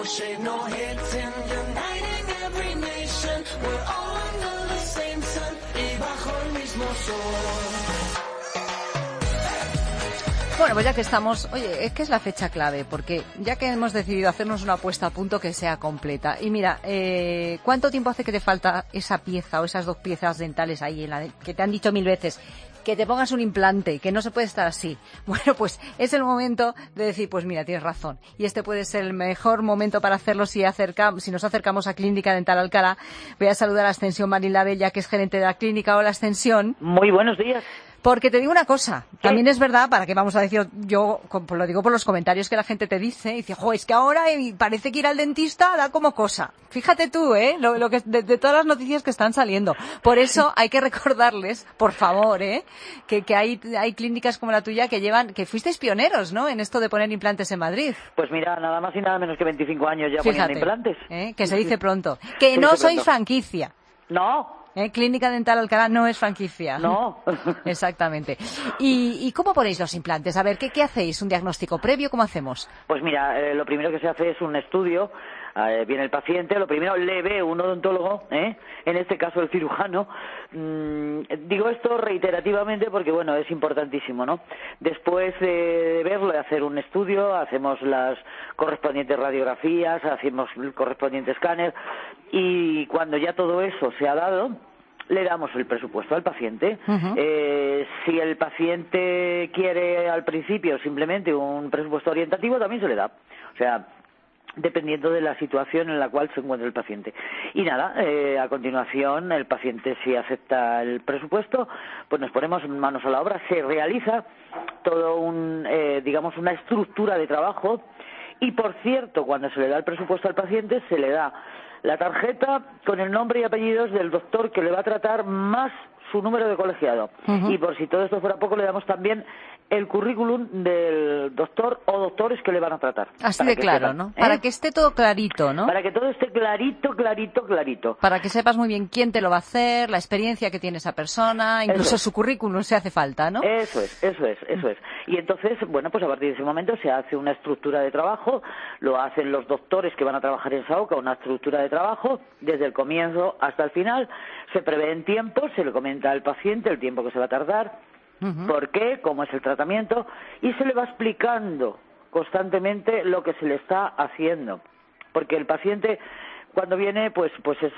Bueno, pues ya que estamos, oye, es que es la fecha clave, porque ya que hemos decidido hacernos una puesta a punto que sea completa. Y mira, ¿cuánto tiempo hace que te falta esa pieza o esas dos piezas dentales ahí, que te han dicho 1000 veces? Que te pongas un implante, que no se puede estar así. Bueno, pues es el momento de decir, pues mira, tienes razón. Y este puede ser el mejor momento para hacerlo si nos acercamos a Clínica Dental Alcalá. Voy a saludar a Ascensión Marila Bella, que es gerente de la clínica. Hola, Ascensión. Muy buenos días. Porque te digo una cosa, también es verdad, para que vamos a decir, yo lo digo por los comentarios que la gente te dice, es que ahora parece que ir al dentista da como cosa. Fíjate tú, lo que de todas las noticias que están saliendo. Por eso hay que recordarles, por favor, que hay clínicas como la tuya que fuisteis pioneros, ¿no?, en esto de poner implantes en Madrid. Pues mira, nada más y nada menos que 25 años ya poniendo implantes. Que se dice pronto. Que no sois franquicia. No. Clínica Dental Alcalá no es franquicia. No. Exactamente. ¿Y cómo ponéis los implantes? A ver, ¿qué hacéis? ¿Un diagnóstico previo? ¿Cómo hacemos? Pues mira, lo primero que se hace es un estudio. Viene el paciente, lo primero le ve un odontólogo, en este caso el cirujano. Digo esto reiterativamente porque, bueno, es importantísimo, ¿no? Después de verlo, de hacer un estudio, hacemos las correspondientes radiografías, hacemos el correspondiente escáner, y cuando ya todo eso se ha dado, le damos el presupuesto al paciente. Si el paciente quiere al principio simplemente un presupuesto orientativo, también se le da. O sea, dependiendo de la situación en la cual se encuentra el paciente. Y nada, a continuación, el paciente, si acepta el presupuesto, pues nos ponemos manos a la obra, se realiza todo una estructura de trabajo, y por cierto, cuando se le da el presupuesto al paciente, se le da la tarjeta con el nombre y apellidos del doctor que le va a tratar, más su número de colegiado. Y por si todo esto fuera poco, le damos también el currículum del doctor o doctores que le van a tratar. Así de claro, ¿no? Para que esté todo clarito, ¿no? Para que todo esté clarito. Para que sepas muy bien quién te lo va a hacer, la experiencia que tiene esa persona, incluso su currículum si hace falta, ¿no? Eso es. Y entonces, bueno, pues a partir de ese momento se hace una estructura de trabajo, lo hacen los doctores que van a trabajar en esa OCA, una estructura de trabajo, desde el comienzo hasta el final, se prevén tiempos, se le comenta al paciente el tiempo que se va a tardar, por qué, cómo es el tratamiento, y se le va explicando constantemente lo que se le está haciendo, porque el paciente cuando viene pues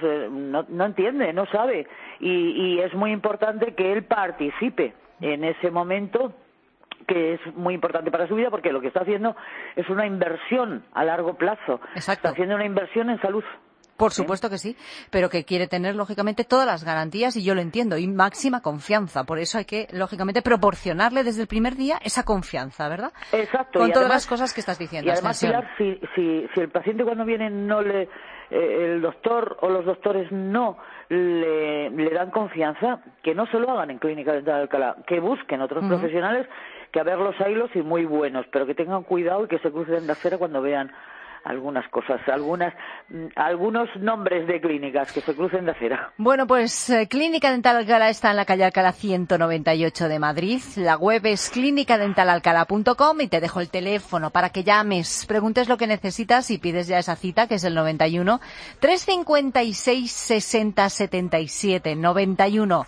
no entiende, no sabe, y es muy importante que él participe en ese momento, que es muy importante para su vida, porque lo que está haciendo es una inversión a largo plazo. Exacto. Está haciendo una inversión en salud. Por supuesto que sí, pero que quiere tener, lógicamente, todas las garantías, y yo lo entiendo, y máxima confianza. Por eso hay que, lógicamente, proporcionarle desde el primer día esa confianza, ¿verdad? Exacto. Con y todas además, las cosas que estás diciendo. Y además, Pilar, si el paciente cuando viene no le... el doctor o los doctores no le dan confianza, que no se lo hagan en Clínica Dental de Alcalá, que busquen otros profesionales, que a verlos haylos y muy buenos, pero que tengan cuidado y que se crucen de acera cuando vean algunas cosas, algunos nombres de clínicas que se crucen de acera. Bueno, pues Clínica Dental Alcalá está en la calle Alcalá 198 de Madrid. La web es clinicadentalalcalá.com y te dejo el teléfono para que llames, preguntes lo que necesitas y pides ya esa cita, que es el 91 356 60 77 91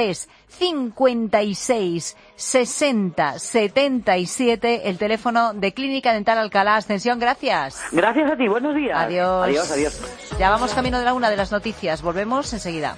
356 60 77, el teléfono de Clínica Dental Alcalá. Ascensión, gracias. Gracias a ti, buenos días. Adiós. Adiós, adiós. Ya vamos camino de la una de las noticias. Volvemos enseguida.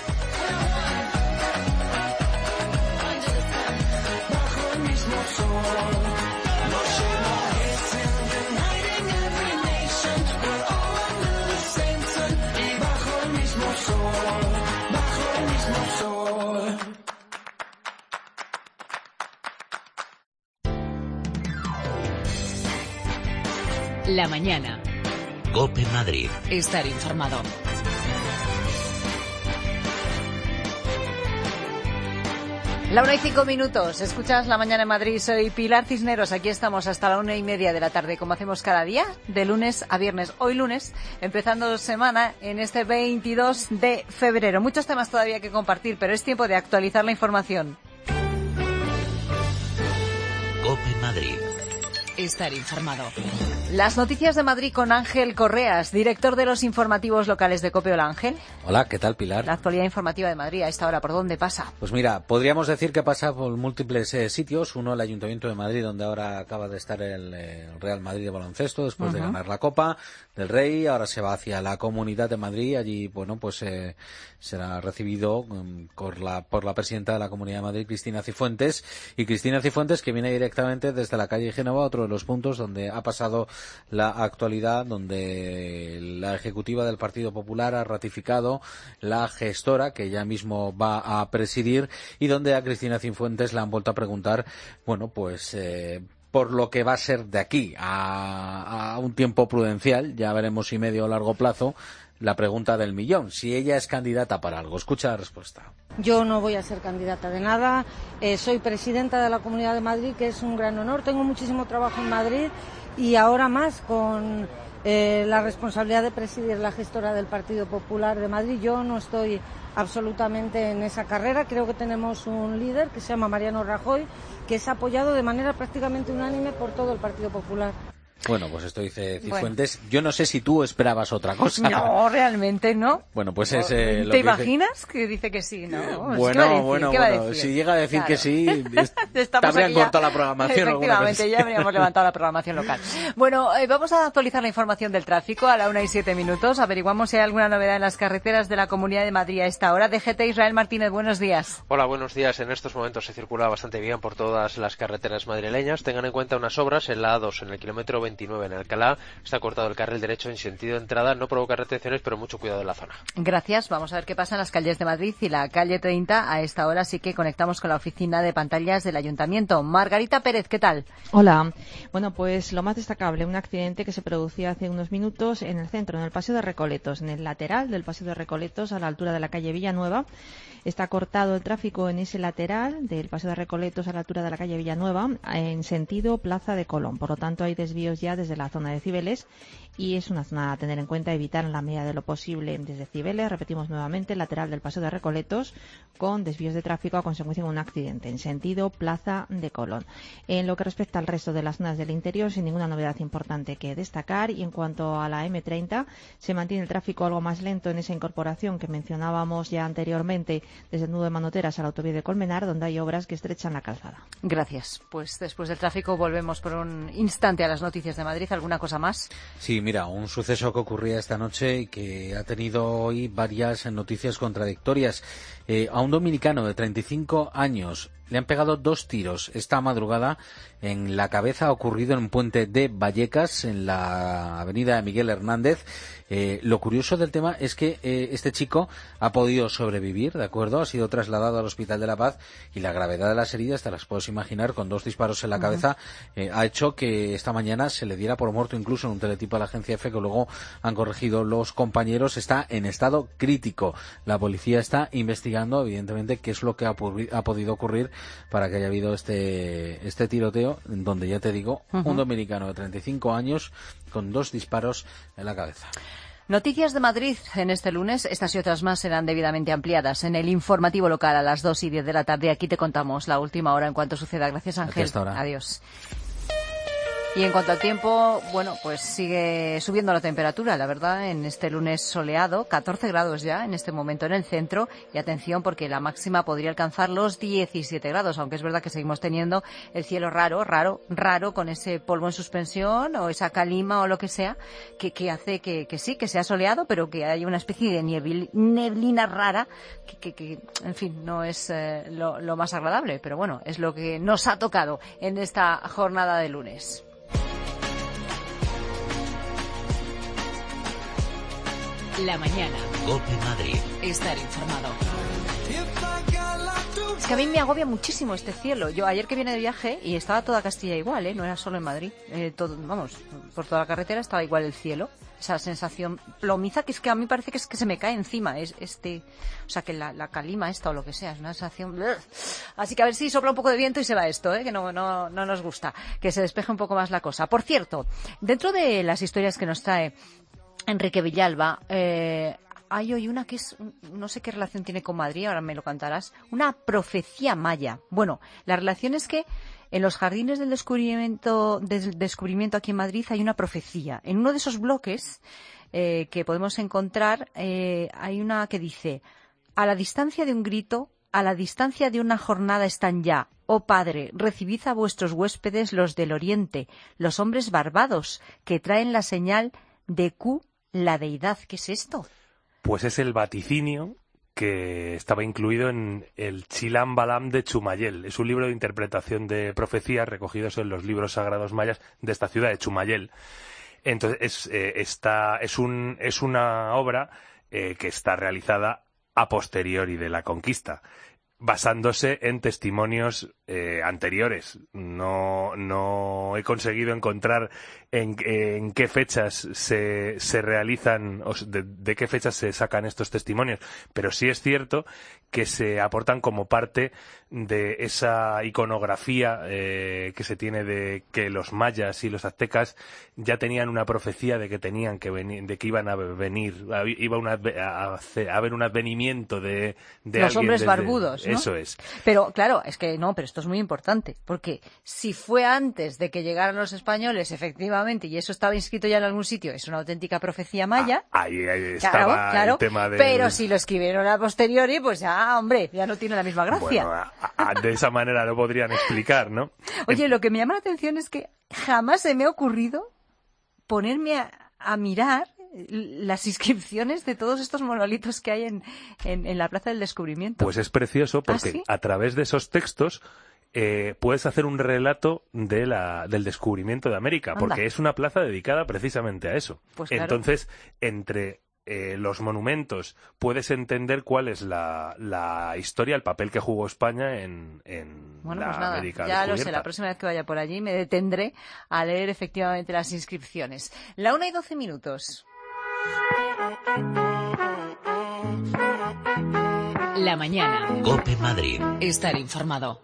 La mañana. COPE Madrid. Estar informado. La 1:05. Escuchas La Mañana en Madrid. Soy Pilar Cisneros. Aquí estamos hasta la 1:30 de la tarde, como hacemos cada día, de lunes a viernes. Hoy lunes, empezando semana en este 22 de febrero. Muchos temas todavía que compartir, pero es tiempo de actualizar la información. COPE Madrid. Estar informado. Las noticias de Madrid con Ángel Correas, director de los informativos locales de COPE. Hola, Ángel. Hola, ¿qué tal, Pilar? La actualidad informativa de Madrid a esta hora, ¿por dónde pasa? Pues mira, podríamos decir que pasa por múltiples sitios. Uno, el Ayuntamiento de Madrid, donde ahora acaba de estar el Real Madrid de baloncesto después de ganar la Copa del Rey. Ahora se va hacia la Comunidad de Madrid. Allí, bueno, pues será recibido por la presidenta de la Comunidad de Madrid, Cristina Cifuentes. Y Cristina Cifuentes, que viene directamente desde la calle Génova, otro de los puntos donde ha pasado la actualidad, donde la ejecutiva del Partido Popular ha ratificado la gestora que ella mismo va a presidir, y donde a Cristina Cifuentes le han vuelto a preguntar, bueno, pues por lo que va a ser de aquí a un tiempo prudencial, ya veremos si medio o largo plazo, la pregunta del millón, si ella es candidata para algo. Escucha la respuesta. Yo no voy a ser candidata de nada, soy presidenta de la Comunidad de Madrid, que es un gran honor, tengo muchísimo trabajo en Madrid y ahora más con la responsabilidad de presidir la gestora del Partido Popular de Madrid. Yo no estoy absolutamente en esa carrera, creo que tenemos un líder que se llama Mariano Rajoy, que es apoyado de manera prácticamente unánime por todo el Partido Popular. Bueno, pues esto dice Cifuentes. Bueno. Yo no sé si tú esperabas otra cosa. No, realmente no. Bueno, pues es lo ¿Te imaginas que dice que sí, no? Bueno, si llega a decir que sí, te habrían cortado la programación. Efectivamente, ya habríamos levantado la programación local. Bueno, vamos a actualizar la información del tráfico a la 1:07. Averiguamos si hay alguna novedad en las carreteras de la Comunidad de Madrid a esta hora. DGT Israel Martínez, buenos días. Hola, buenos días. En estos momentos se circula bastante bien por todas las carreteras madrileñas. Tengan en cuenta unas obras en la A2, en el kilómetro 29 en Alcalá. Está cortado el carril derecho en sentido de entrada. No provoca retenciones, pero mucho cuidado en la zona. Gracias. Vamos a ver qué pasa en las calles de Madrid y la calle 30. A esta hora sí que conectamos con la oficina de pantallas del Ayuntamiento. Margarita Pérez, ¿qué tal? Hola. Bueno, pues lo más destacable, un accidente que se producía hace unos minutos en el centro, en el Paseo de Recoletos, en el lateral del Paseo de Recoletos, a la altura de la calle Villanueva. Está cortado el tráfico en ese lateral del Paseo de Recoletos a la altura de la calle Villanueva en sentido Plaza de Colón. Por lo tanto, hay desvíos ya desde la zona de Cibeles y es una zona a tener en cuenta, evitar en la medida de lo posible desde Cibeles, repetimos nuevamente, el lateral del Paseo de Recoletos con desvíos de tráfico a consecuencia de un accidente en sentido Plaza de Colón. En lo que respecta al resto de las zonas del interior, sin ninguna novedad importante que destacar, y en cuanto a la M30, se mantiene el tráfico algo más lento en esa incorporación que mencionábamos ya anteriormente desde el nudo de Manoteras a la autovía de Colmenar, donde hay obras que estrechan la calzada. Gracias. Pues después del tráfico volvemos por un instante a las noticias de Madrid. ¿Alguna cosa más? Sí, mira, un suceso que ocurría esta noche y que ha tenido hoy varias noticias contradictorias. A un dominicano de 35 años le han pegado 2 tiros esta madrugada en la cabeza. Ha ocurrido en un puente de Vallecas, en la avenida Miguel Hernández. Lo curioso del tema es que este chico ha podido sobrevivir, ¿de acuerdo? Ha sido trasladado al Hospital de la Paz y la gravedad de las heridas, te las puedes imaginar, con 2 disparos en la cabeza, ha hecho que esta mañana se le diera por muerto, incluso en un teletipo a la agencia EFE, que luego han corregido los compañeros. Está en estado crítico. La policía está investigando, evidentemente, qué es lo que ha podido ocurrir para que haya habido este tiroteo, donde, ya te digo, un dominicano de 35 años con 2 disparos en la cabeza. Noticias de Madrid en este lunes. Estas y otras más serán debidamente ampliadas en el informativo local a las 2:10 de la tarde. Aquí te contamos la última hora en cuanto suceda. Gracias, Ángel. Adiós. Y en cuanto al tiempo, bueno, pues sigue subiendo la temperatura, la verdad, en este lunes soleado, 14 grados ya en este momento en el centro, y atención porque la máxima podría alcanzar los 17 grados, aunque es verdad que seguimos teniendo el cielo raro, con ese polvo en suspensión o esa calima o lo que sea, que hace que sí, que sea soleado, pero que haya una especie de neblina rara, que en fin, no es lo más agradable, pero bueno, es lo que nos ha tocado en esta jornada de lunes. La mañana. COPE Madrid. Estar informado. Es que a mí me agobia muchísimo este cielo. Yo ayer que vine de viaje y estaba toda Castilla igual, no era solo en Madrid. Por toda la carretera estaba igual el cielo. Esa sensación plomiza que es que a mí parece que es que se me cae encima. O sea, que la calima esta o lo que sea, es una sensación. Así que a ver si sopla un poco de viento y se va esto, que no nos gusta. Que se despeje un poco más la cosa. Por cierto, dentro de las historias que nos trae Enrique Villalba, hay hoy una que es, no sé qué relación tiene con Madrid, ahora me lo contarás, una profecía maya. Bueno, la relación es que en los jardines del descubrimiento aquí en Madrid hay una profecía. En uno de esos bloques que podemos encontrar hay una que dice: a la distancia de un grito, a la distancia de una jornada están ya, oh Padre, recibid a vuestros huéspedes los del oriente, los hombres barbados, que traen la señal de Q, la deidad. ¿Qué es esto? Pues es el vaticinio que estaba incluido en el Chilam Balam de Chumayel. Es un libro de interpretación de profecías recogidos en los libros sagrados mayas de esta ciudad de Chumayel. Entonces es una obra que está realizada a posteriori de la conquista, basándose en testimonios anteriores. No he conseguido encontrar en qué fechas se realizan, o de qué fechas se sacan estos testimonios, pero sí es cierto que se aportan como parte de esa iconografía que se tiene de que los mayas y los aztecas ya tenían una profecía de que tenían que venir, de que iban a venir, iba a haber un advenimiento de los hombres barbudos, ¿no? Eso es. Pero claro, es que no, pero esto es muy importante, porque si fue antes de que llegaran los españoles, efectivamente, y eso estaba inscrito ya en algún sitio, es una auténtica profecía maya. Ahí estaba claro, el tema de... Pero si lo escribieron a posteriori, pues ya, hombre, ya no tiene la misma gracia. Bueno, de esa manera lo podrían explicar, ¿no? Oye, lo que me llama la atención es que jamás se me ha ocurrido ponerme a mirar las inscripciones de todos estos monolitos que hay en la Plaza del Descubrimiento. Pues es precioso porque ¿sí? A través de esos textos puedes hacer un relato del descubrimiento de América. Anda. Porque es una plaza dedicada precisamente a eso. Pues claro. Entonces, entre los monumentos puedes entender cuál es la historia, el papel que jugó España en bueno, la pues nada, América ya descubierta. lo sé, la próxima vez que vaya por allí me detendré a leer efectivamente las inscripciones. 1:12. La mañana. COPE Madrid. Estar informado.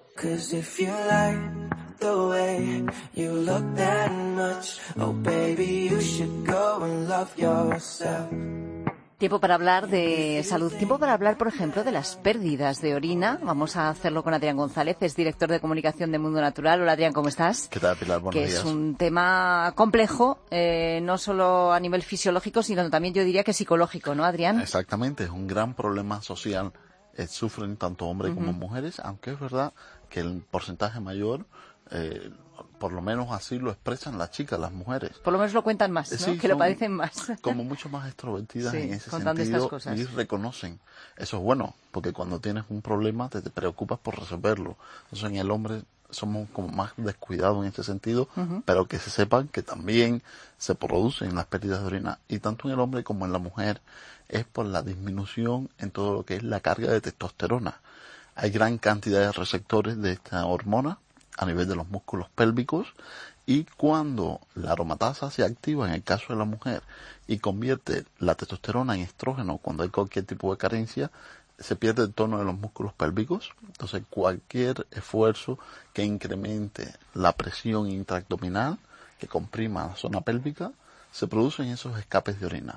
Tiempo para hablar de salud, tiempo para hablar, por ejemplo, de las pérdidas de orina. Vamos a hacerlo con Adrián González, es director de comunicación de Mundo Natural. Hola, Adrián, ¿cómo estás? ¿Qué tal, Pilar? Buenos días. Que es un tema complejo, no solo a nivel fisiológico, sino también yo diría que psicológico, ¿no, Adrián? Exactamente, es un gran problema social. Sufren tanto hombres como mujeres, aunque es verdad que el porcentaje mayor por lo menos así lo expresan las chicas, las mujeres. Por lo menos lo cuentan más, ¿no? Sí, que lo padecen más. Como mucho más extrovertidas sí, en ese contando sentido estas cosas. y reconocen. Eso es bueno, porque cuando tienes un problema te preocupas por resolverlo. Entonces en el hombre somos como más descuidados en ese sentido, pero que se sepan que también se producen las pérdidas de orina, y tanto en el hombre como en la mujer es por la disminución en todo lo que es la carga de testosterona. Hay gran cantidad de receptores de esta hormona a nivel de los músculos pélvicos, y cuando la aromatasa se activa en el caso de la mujer y convierte la testosterona en estrógeno cuando hay cualquier tipo de carencia, se pierde el tono de los músculos pélvicos. Entonces cualquier esfuerzo que incremente la presión intraabdominal, que comprima la zona pélvica, se producen esos escapes de orina.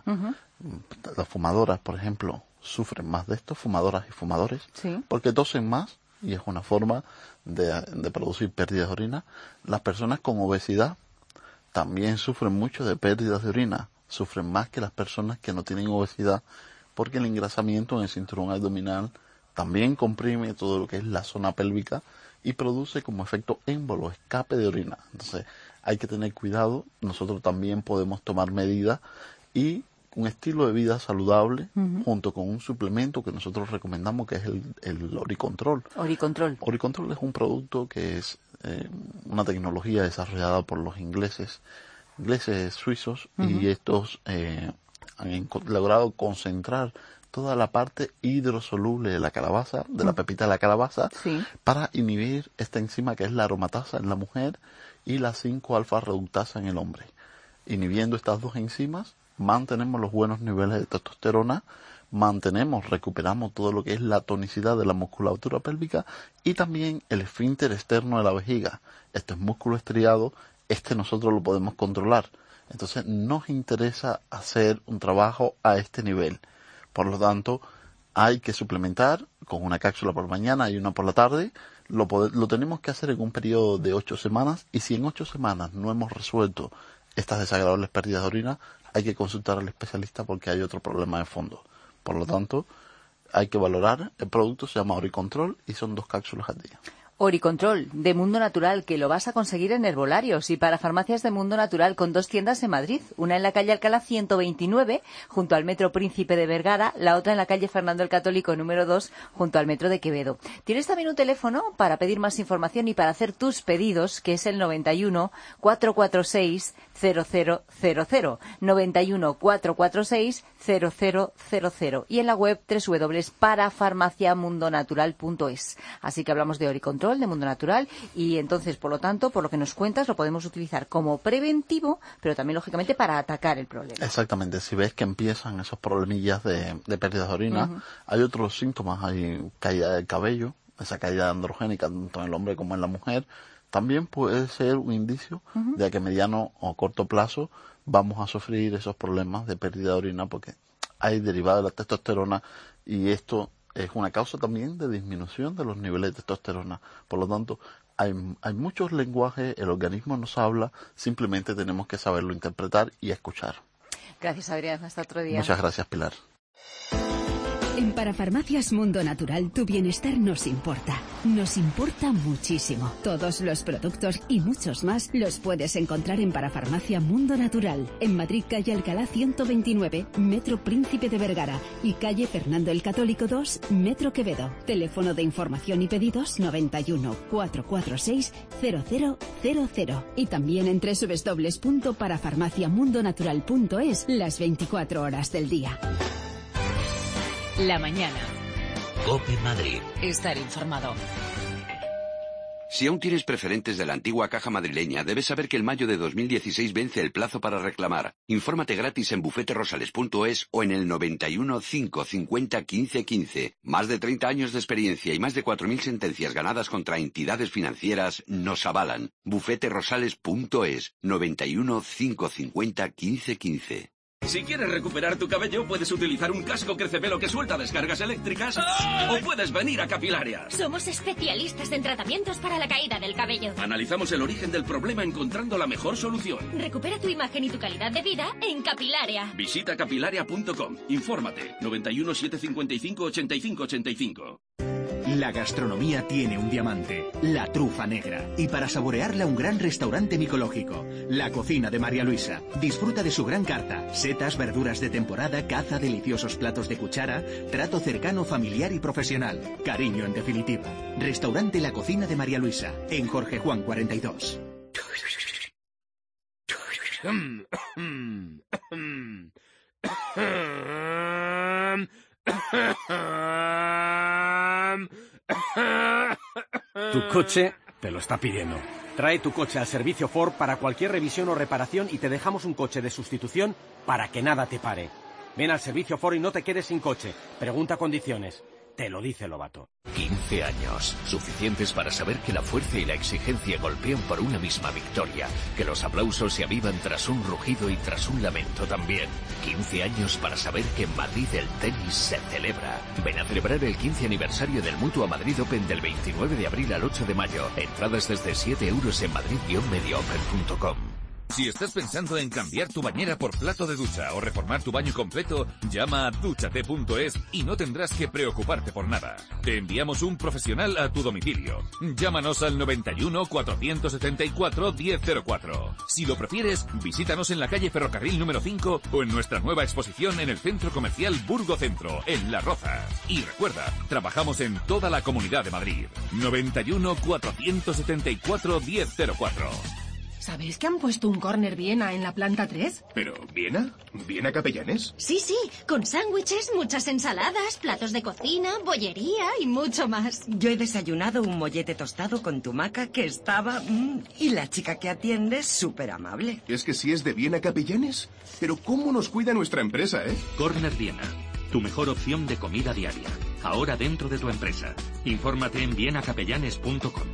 Las fumadoras, por ejemplo, sufren más de esto, fumadoras y fumadores, porque tosen más, y es una forma de producir pérdidas de orina. Las personas con obesidad también sufren mucho de pérdidas de orina, sufren más que las personas que no tienen obesidad, porque el engrasamiento en el cinturón abdominal también comprime todo lo que es la zona pélvica y produce como efecto émbolo, escape de orina. Entonces hay que tener cuidado. Nosotros también podemos tomar medidas y un estilo de vida saludable junto con un suplemento que nosotros recomendamos, que es el Oricontrol. Oricontrol es un producto que es una tecnología desarrollada por los ingleses suizos, y estos han logrado concentrar toda la parte hidrosoluble de la calabaza, de la pepita de la calabaza, para inhibir esta enzima que es la aromatasa en la mujer y la 5-alfa reductasa en el hombre. Inhibiendo estas dos enzimas, mantenemos los buenos niveles de testosterona, recuperamos todo lo que es la tonicidad de la musculatura pélvica y también el esfínter externo de la vejiga. Este es músculo estriado, nosotros lo podemos controlar. Entonces nos interesa hacer un trabajo a este nivel. Por lo tanto, hay que suplementar con una cápsula por mañana y una por la tarde. Lo tenemos que hacer en un periodo de 8 semanas, y si en 8 semanas no hemos resuelto estas desagradables pérdidas de orina, hay que consultar al especialista porque hay otro problema de fondo. Por lo tanto, hay que valorar. El producto se llama Oricontrol y son 2 cápsulas al día. Oricontrol, de Mundo Natural, que lo vas a conseguir en herbolarios y para farmacias de Mundo Natural, con 2 tiendas en Madrid, una en la calle Alcalá 129, junto al Metro Príncipe de Vergara, la otra en la calle Fernando el Católico número 2, junto al Metro de Quevedo. Tienes también un teléfono para pedir más información y para hacer tus pedidos, que es el 91 446 0000, 91 446 0000, y en la web www.parafarmaciamundonatural.es. Así que hablamos de Oricontrol, de Mundo Natural, y entonces, por lo tanto, por lo que nos cuentas, lo podemos utilizar como preventivo, pero también, lógicamente, para atacar el problema. Exactamente. Si ves que empiezan esos problemillas de pérdidas de orina, hay otros síntomas. Hay caída del cabello, esa caída androgénica tanto en el hombre como en la mujer. También puede ser un indicio de que a mediano o corto plazo vamos a sufrir esos problemas de pérdida de orina, porque hay derivado de la testosterona, y esto es una causa también de disminución de los niveles de testosterona. Por lo tanto, hay muchos lenguajes, el organismo nos habla, simplemente tenemos que saberlo interpretar y escuchar. Gracias, Adrián. Hasta otro día. Muchas gracias, Pilar. En Parafarmacias Mundo Natural tu bienestar nos importa. Nos importa muchísimo. Todos los productos y muchos más los puedes encontrar en Parafarmacia Mundo Natural. En Madrid, calle Alcalá 129, Metro Príncipe de Vergara, y calle Fernando el Católico 2, Metro Quevedo. Teléfono de información y pedidos 91 446 0000. Y también en www.parafarmaciamundonatural.es las 24 horas del día. La mañana. COPE Madrid. Estar informado. Si aún tienes preferentes de la antigua Caja Madrileña, debes saber que en mayo de 2016 vence el plazo para reclamar. Infórmate gratis en bufeterosales.es o en el 91 550 15 15. Más de 30 años de experiencia y más de 4.000 sentencias ganadas contra entidades financieras nos avalan. bufeterosales.es, 91 550 15 15. Si quieres recuperar tu cabello, puedes utilizar un casco crecepelo que suelta descargas eléctricas, o puedes venir a Capilaria. Somos especialistas en tratamientos para la caída del cabello. Analizamos el origen del problema encontrando la mejor solución. Recupera tu imagen y tu calidad de vida en Capilaria. Visita capilaria.com. Infórmate. 91 755 85 85. La gastronomía tiene un diamante, la trufa negra. Y para saborearla, un gran restaurante micológico. La cocina de María Luisa. Disfruta de su gran carta. Setas, verduras de temporada, caza, deliciosos platos de cuchara, trato cercano, familiar y profesional. Cariño en definitiva. Restaurante La Cocina de María Luisa, en Jorge Juan 42. Tu coche te lo está pidiendo. Trae tu coche al servicio Ford para cualquier revisión o reparación y te dejamos un coche de sustitución para que nada te pare. Ven al servicio Ford y no te quedes sin coche. Pregunta condiciones. Te lo dice Lobato. 15 años, suficientes para saber que la fuerza y la exigencia golpean por una misma victoria, que los aplausos se avivan tras un rugido y tras un lamento también. 15 años para saber que en Madrid el tenis se celebra. Ven a celebrar el 15 aniversario del Mutua Madrid Open del 29 de abril al 8 de mayo. Entradas desde 7 euros en madrid-mediopen.com. Si estás pensando en cambiar tu bañera por plato de ducha o reformar tu baño completo, llama a duchate.es y no tendrás que preocuparte por nada. Te enviamos un profesional a tu domicilio. Llámanos al 91 474 1004. Si lo prefieres, visítanos en la calle Ferrocarril número 5 o en nuestra nueva exposición en el Centro Comercial Burgo Centro, en Las Rozas. Y recuerda, trabajamos en toda la Comunidad de Madrid. 91 474 1004. ¿Sabéis que han puesto un Corner Viena en la planta 3? ¿Pero Viena? ¿Viena Capellanes? Sí, con sándwiches, muchas ensaladas, platos de cocina, bollería y mucho más. Yo he desayunado un mollete tostado con tumaca que estaba... y la chica que atiende es súper amable. ¿Es que si es de Viena Capellanes? Pero ¿cómo nos cuida nuestra empresa, Corner Viena, tu mejor opción de comida diaria. Ahora dentro de tu empresa. Infórmate en vienacapellanes.com.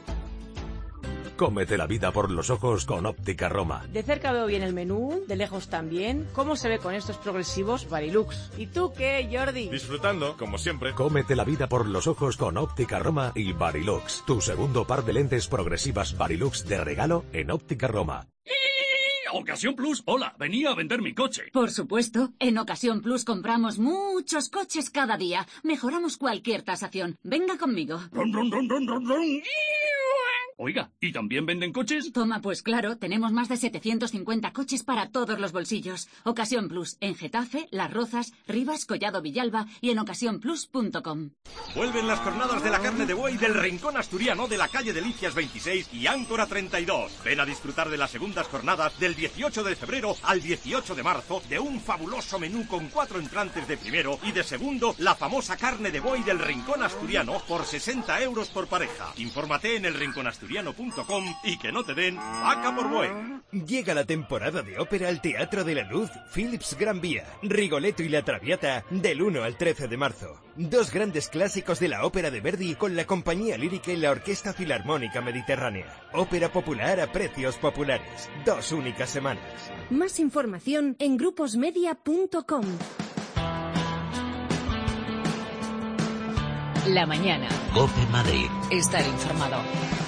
Cómete la vida por los ojos con Óptica Roma. De cerca veo bien el menú, de lejos también. ¿Cómo se ve con estos progresivos Varilux? ¿Y tú qué, Jordi? Disfrutando, como siempre. Cómete la vida por los ojos con Óptica Roma y Varilux. Tu segundo par de lentes progresivas Varilux de regalo en Óptica Roma. Ocasión Plus, hola, venía a vender mi coche. Por supuesto, en Ocasión Plus compramos muchos coches cada día. Mejoramos cualquier tasación. Venga conmigo. Ron, ron, ron, ron, ron, ron. Oiga, ¿y también venden coches? Toma, pues claro, tenemos más de 750 coches para todos los bolsillos. Ocasión Plus, en Getafe, Las Rozas, Rivas, Collado Villalba y en ocasiónplus.com. Vuelven las jornadas de la carne de buey del Rincón Asturiano de la calle Delicias 26 y Áncora 32. Ven a disfrutar de las segundas jornadas del 18 de febrero al 18 de marzo de un fabuloso menú con 4 entrantes de primero y de segundo la famosa carne de buey del Rincón Asturiano por 60 euros por pareja. Infórmate en el rinconasturiano.com y que no te den vaca por buey. Llega la temporada de ópera al Teatro de la Luz, Philips Gran Vía, Rigoletto y La Traviata, del 1 al 13 de marzo. 2 grandes clásicos de la ópera de Verdi con la Compañía Lírica y la Orquesta Filarmónica Mediterránea. Ópera popular a precios populares. 2 únicas semanas. Más información en gruposmedia.com. La mañana. COPE Madrid. Estar informado.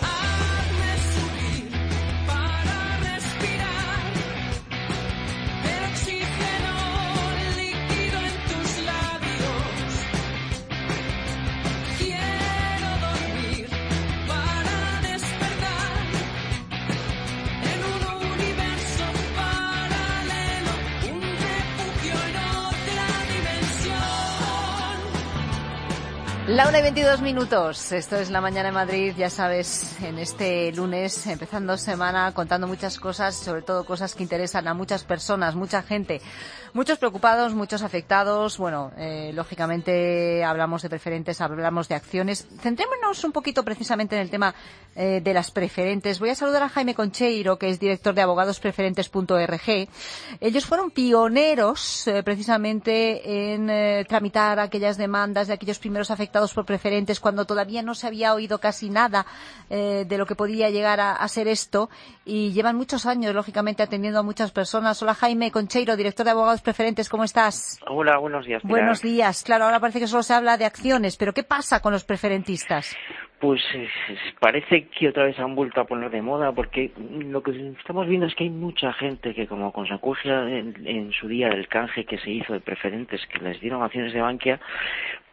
La 1:22. Esto es La Mañana en Madrid, ya sabes, en este lunes, empezando semana, contando muchas cosas, sobre todo cosas que interesan a muchas personas, mucha gente, muchos preocupados, muchos afectados. Bueno, lógicamente hablamos de preferentes, hablamos de acciones. Centrémonos un poquito precisamente en el tema de las preferentes. Voy a saludar a Jaime Concheiro, que es director de abogadospreferentes.org. Ellos fueron pioneros precisamente en tramitar aquellas demandas de aquellos primeros afectados por preferentes cuando todavía no se había oído casi nada de lo que podía llegar a ser esto, y llevan muchos años lógicamente atendiendo a muchas personas. Hola Jaime Concheiro, director de Abogados Preferentes, ¿cómo estás? Hola, buenos días. Pilar. Buenos días. Claro, ahora parece que solo se habla de acciones, pero ¿qué pasa con los preferentistas? Pues parece que otra vez han vuelto a poner de moda, porque lo que estamos viendo es que hay mucha gente que, como consecuencia en su día del canje que se hizo de preferentes que les dieron acciones de Bankia,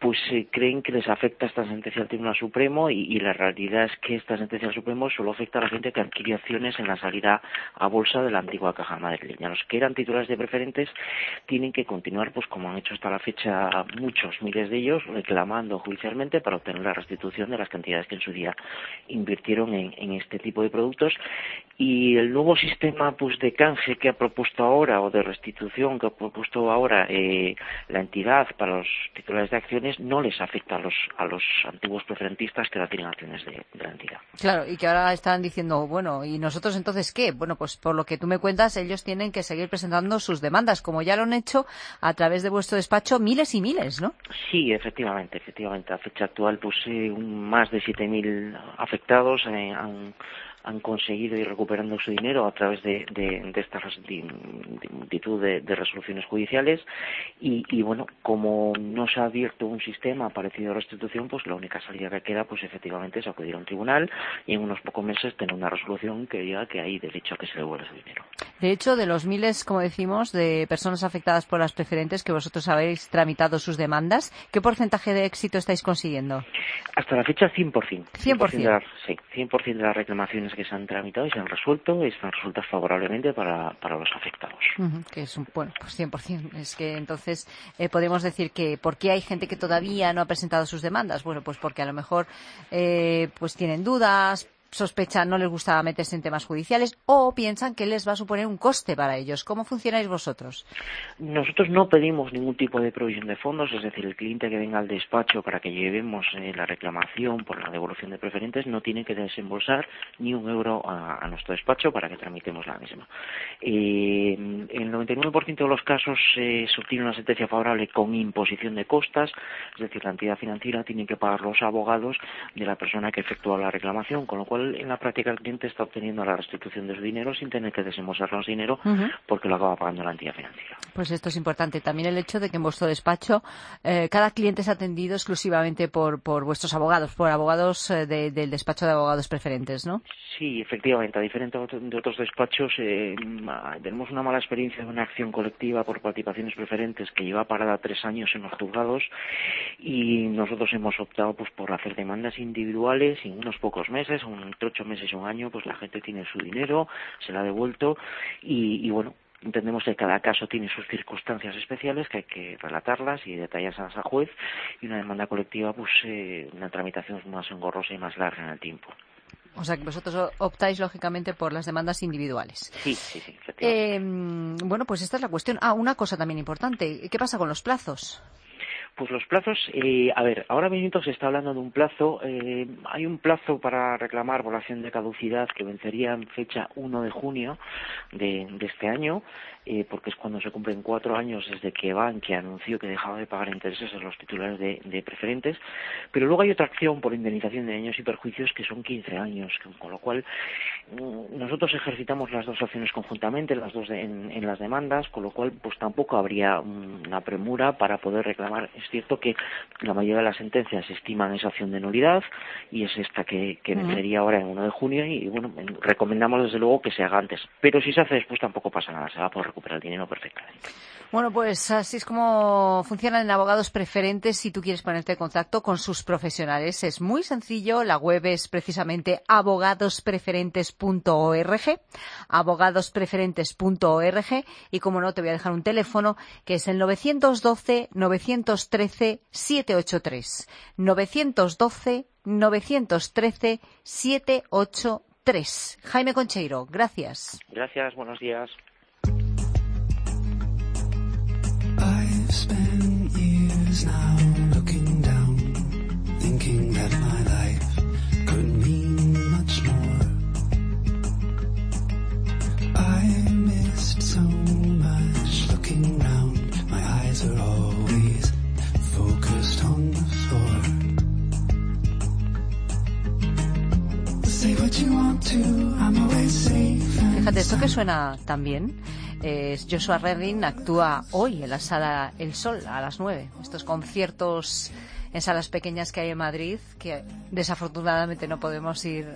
pues creen que les afecta esta sentencia del Tribunal Supremo y la realidad es que esta sentencia del Supremo solo afecta a la gente que adquirió acciones en la salida a bolsa de la antigua Caja Madrileña. Los que eran titulares de preferentes tienen que continuar, pues como han hecho hasta la fecha muchos, miles de ellos, reclamando judicialmente para obtener la restitución de las cantidades que en su día invirtieron en este tipo de productos. Y el nuevo sistema pues de canje que ha propuesto ahora, o de restitución que ha propuesto ahora la entidad para los titulares de acciones, no les afecta a los antiguos preferentistas que ahora tienen acciones de la entidad. Claro, y que ahora están diciendo, bueno, ¿y nosotros entonces qué? Bueno, pues por lo que tú me cuentas, ellos tienen que seguir presentando sus demandas, como ya lo han hecho a través de vuestro despacho miles y miles, ¿no? Sí, efectivamente. A fecha actual, pues más de 7.000 afectados han conseguido ir recuperando su dinero a través de esta multitud de resoluciones judiciales y bueno, como no se ha abierto un sistema parecido a restitución, pues la única salida que queda pues efectivamente es acudir a un tribunal y en unos pocos meses tener una resolución que diga que hay derecho a que se devuelva ese dinero. De hecho, de los miles, como decimos, de personas afectadas por las preferentes que vosotros habéis tramitado sus demandas, ¿qué porcentaje de éxito estáis consiguiendo? Hasta la fecha 100%. 100% de las reclamaciones que se han tramitado y se han resuelto están resueltas favorablemente para los afectados. Que es pues 100%. Es que entonces podemos decir que ¿por qué hay gente que todavía no ha presentado sus demandas? Bueno, pues porque a lo mejor pues tienen dudas, sospechan, no les gusta meterse en temas judiciales o piensan que les va a suponer un coste para ellos. ¿Cómo funcionáis vosotros? Nosotros no pedimos ningún tipo de provisión de fondos, es decir, el cliente que venga al despacho para que llevemos la reclamación por la devolución de preferentes no tiene que desembolsar ni un euro a nuestro despacho para que tramitemos la misma. En el 99% de los casos se obtiene una sentencia favorable con imposición de costas, es decir, la entidad financiera tiene que pagar los abogados de la persona que efectúa la reclamación, con lo cual en la práctica el cliente está obteniendo la restitución de su dinero sin tener que desembolsarnos dinero porque lo acaba pagando la entidad financiera. Pues esto es importante. También el hecho de que en vuestro despacho cada cliente es atendido exclusivamente por vuestros abogados, por abogados del despacho de abogados preferentes, ¿no? Sí, efectivamente. A diferencia de otros despachos, tenemos una mala experiencia de una acción colectiva por participaciones preferentes que lleva parada 3 años en los juzgados y nosotros hemos optado pues por hacer demandas individuales y en unos pocos meses, entre 8 meses y un año, pues la gente tiene su dinero, se lo ha devuelto y bueno, entendemos que cada caso tiene sus circunstancias especiales que hay que relatarlas y detallarlas al juez y una demanda colectiva, pues una tramitación es más engorrosa y más larga en el tiempo. O sea, que vosotros optáis, lógicamente, por las demandas individuales. Sí, efectivamente. Bueno, pues esta es la cuestión. Una cosa también importante. ¿Qué pasa con los plazos? Pues los plazos, ahora mismo se está hablando de un plazo. Hay un plazo para reclamar violación de caducidad que vencería en fecha 1 de junio de este año, porque es cuando se cumplen 4 años desde que Bankia anunció que dejaba de pagar intereses a los titulares de preferentes. Pero luego hay otra acción por indemnización de daños y perjuicios que son 15 años, con lo cual nosotros ejercitamos las dos acciones conjuntamente, las dos en las demandas, con lo cual pues tampoco habría una premura para poder reclamar. Es cierto que la mayoría de las sentencias estiman esa acción de nulidad y es esta que vencería ahora en 1 de junio y bueno, recomendamos desde luego que se haga antes. Pero si se hace después tampoco pasa nada, se va a poder recuperar el dinero perfectamente. Bueno, pues así es como funcionan en Abogados Preferentes. Si tú quieres ponerte en contacto con sus profesionales, es muy sencillo. La web es precisamente abogadospreferentes.org, abogadospreferentes.org, y como no, te voy a dejar un teléfono que es el 912-913-783. 912-913-783. Jaime Concheiro, gracias. Gracias, buenos días. I've spent years now looking down, thinking that my life could mean much more. I missed so much looking round, my eyes are always focused on the floor. Say what you want to, I'm always safe. Fíjate, esto que suena tan bien. Joshua Redin actúa hoy en la Sala El Sol a las 9. Estos conciertos en salas pequeñas que hay en Madrid, que desafortunadamente no podemos ir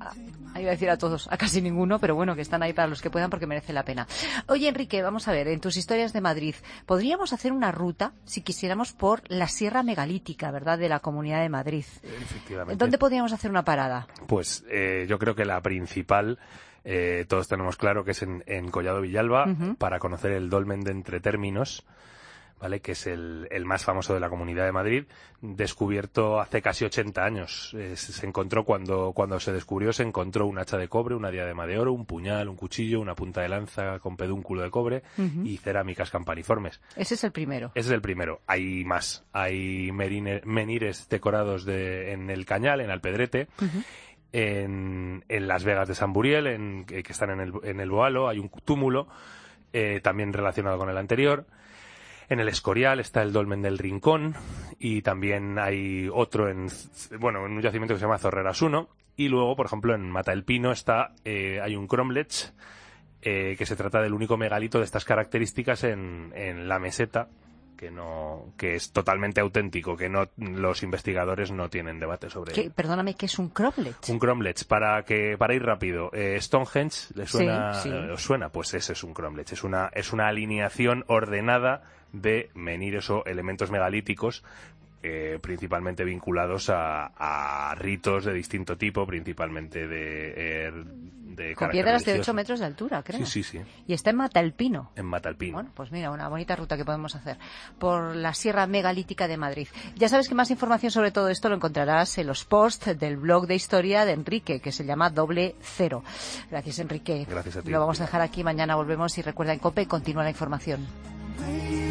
iba a decir a todos, a casi ninguno, pero bueno, que están ahí para los que puedan porque merece la pena. Oye, Enrique, vamos a ver, en tus historias de Madrid, podríamos hacer una ruta, si quisiéramos, por la Sierra Megalítica, ¿verdad?, de la Comunidad de Madrid. Efectivamente. ¿Dónde podríamos hacer una parada? Pues yo creo que la principal, todos tenemos claro que es en Collado Villalba, para conocer el Dolmen de Entretérminos, ¿vale?, que es el más famoso de la Comunidad de Madrid, descubierto hace casi 80 años. Se encontró cuando se descubrió, se encontró un hacha de cobre, una diadema de oro, un puñal, un cuchillo, una punta de lanza con pedúnculo de cobre y cerámicas campaniformes. Ese es el primero. Ese es el primero. Hay más. Hay menires decorados en el Cañal, en Alpedrete. En Las Vegas de San Buriel, que están en el Boalo, hay un túmulo también relacionado con el anterior. En el Escorial está el Dolmen del Rincón y también hay otro en un yacimiento que se llama Zorreras 1. Y luego, por ejemplo, en Mata del Pino hay un cromlech que se trata del único megalito de estas características en la meseta, que es totalmente auténtico, que los investigadores no tienen debate sobre ello. Perdóname, ¿qué es un cromlech? Un cromlech, para ir rápido, Stonehenge, ¿le suena? Sí. ¿Os suena? Pues ese es un cromlech, es una alineación ordenada de menires o elementos megalíticos, principalmente vinculados a ritos de distinto tipo, principalmente de con piedras de 8 metros de altura, creo. Sí. Y está en Mata del Pino. En Mata del Pino. Bueno, pues mira, una bonita ruta que podemos hacer por la Sierra Megalítica de Madrid. Ya sabes que más información sobre todo esto lo encontrarás en los posts del blog de historia de Enrique, que se llama Doble Cero. Gracias, Enrique. Gracias a ti. Lo vamos a dejar aquí, mañana volvemos y recuerda, en COPE continúa la información.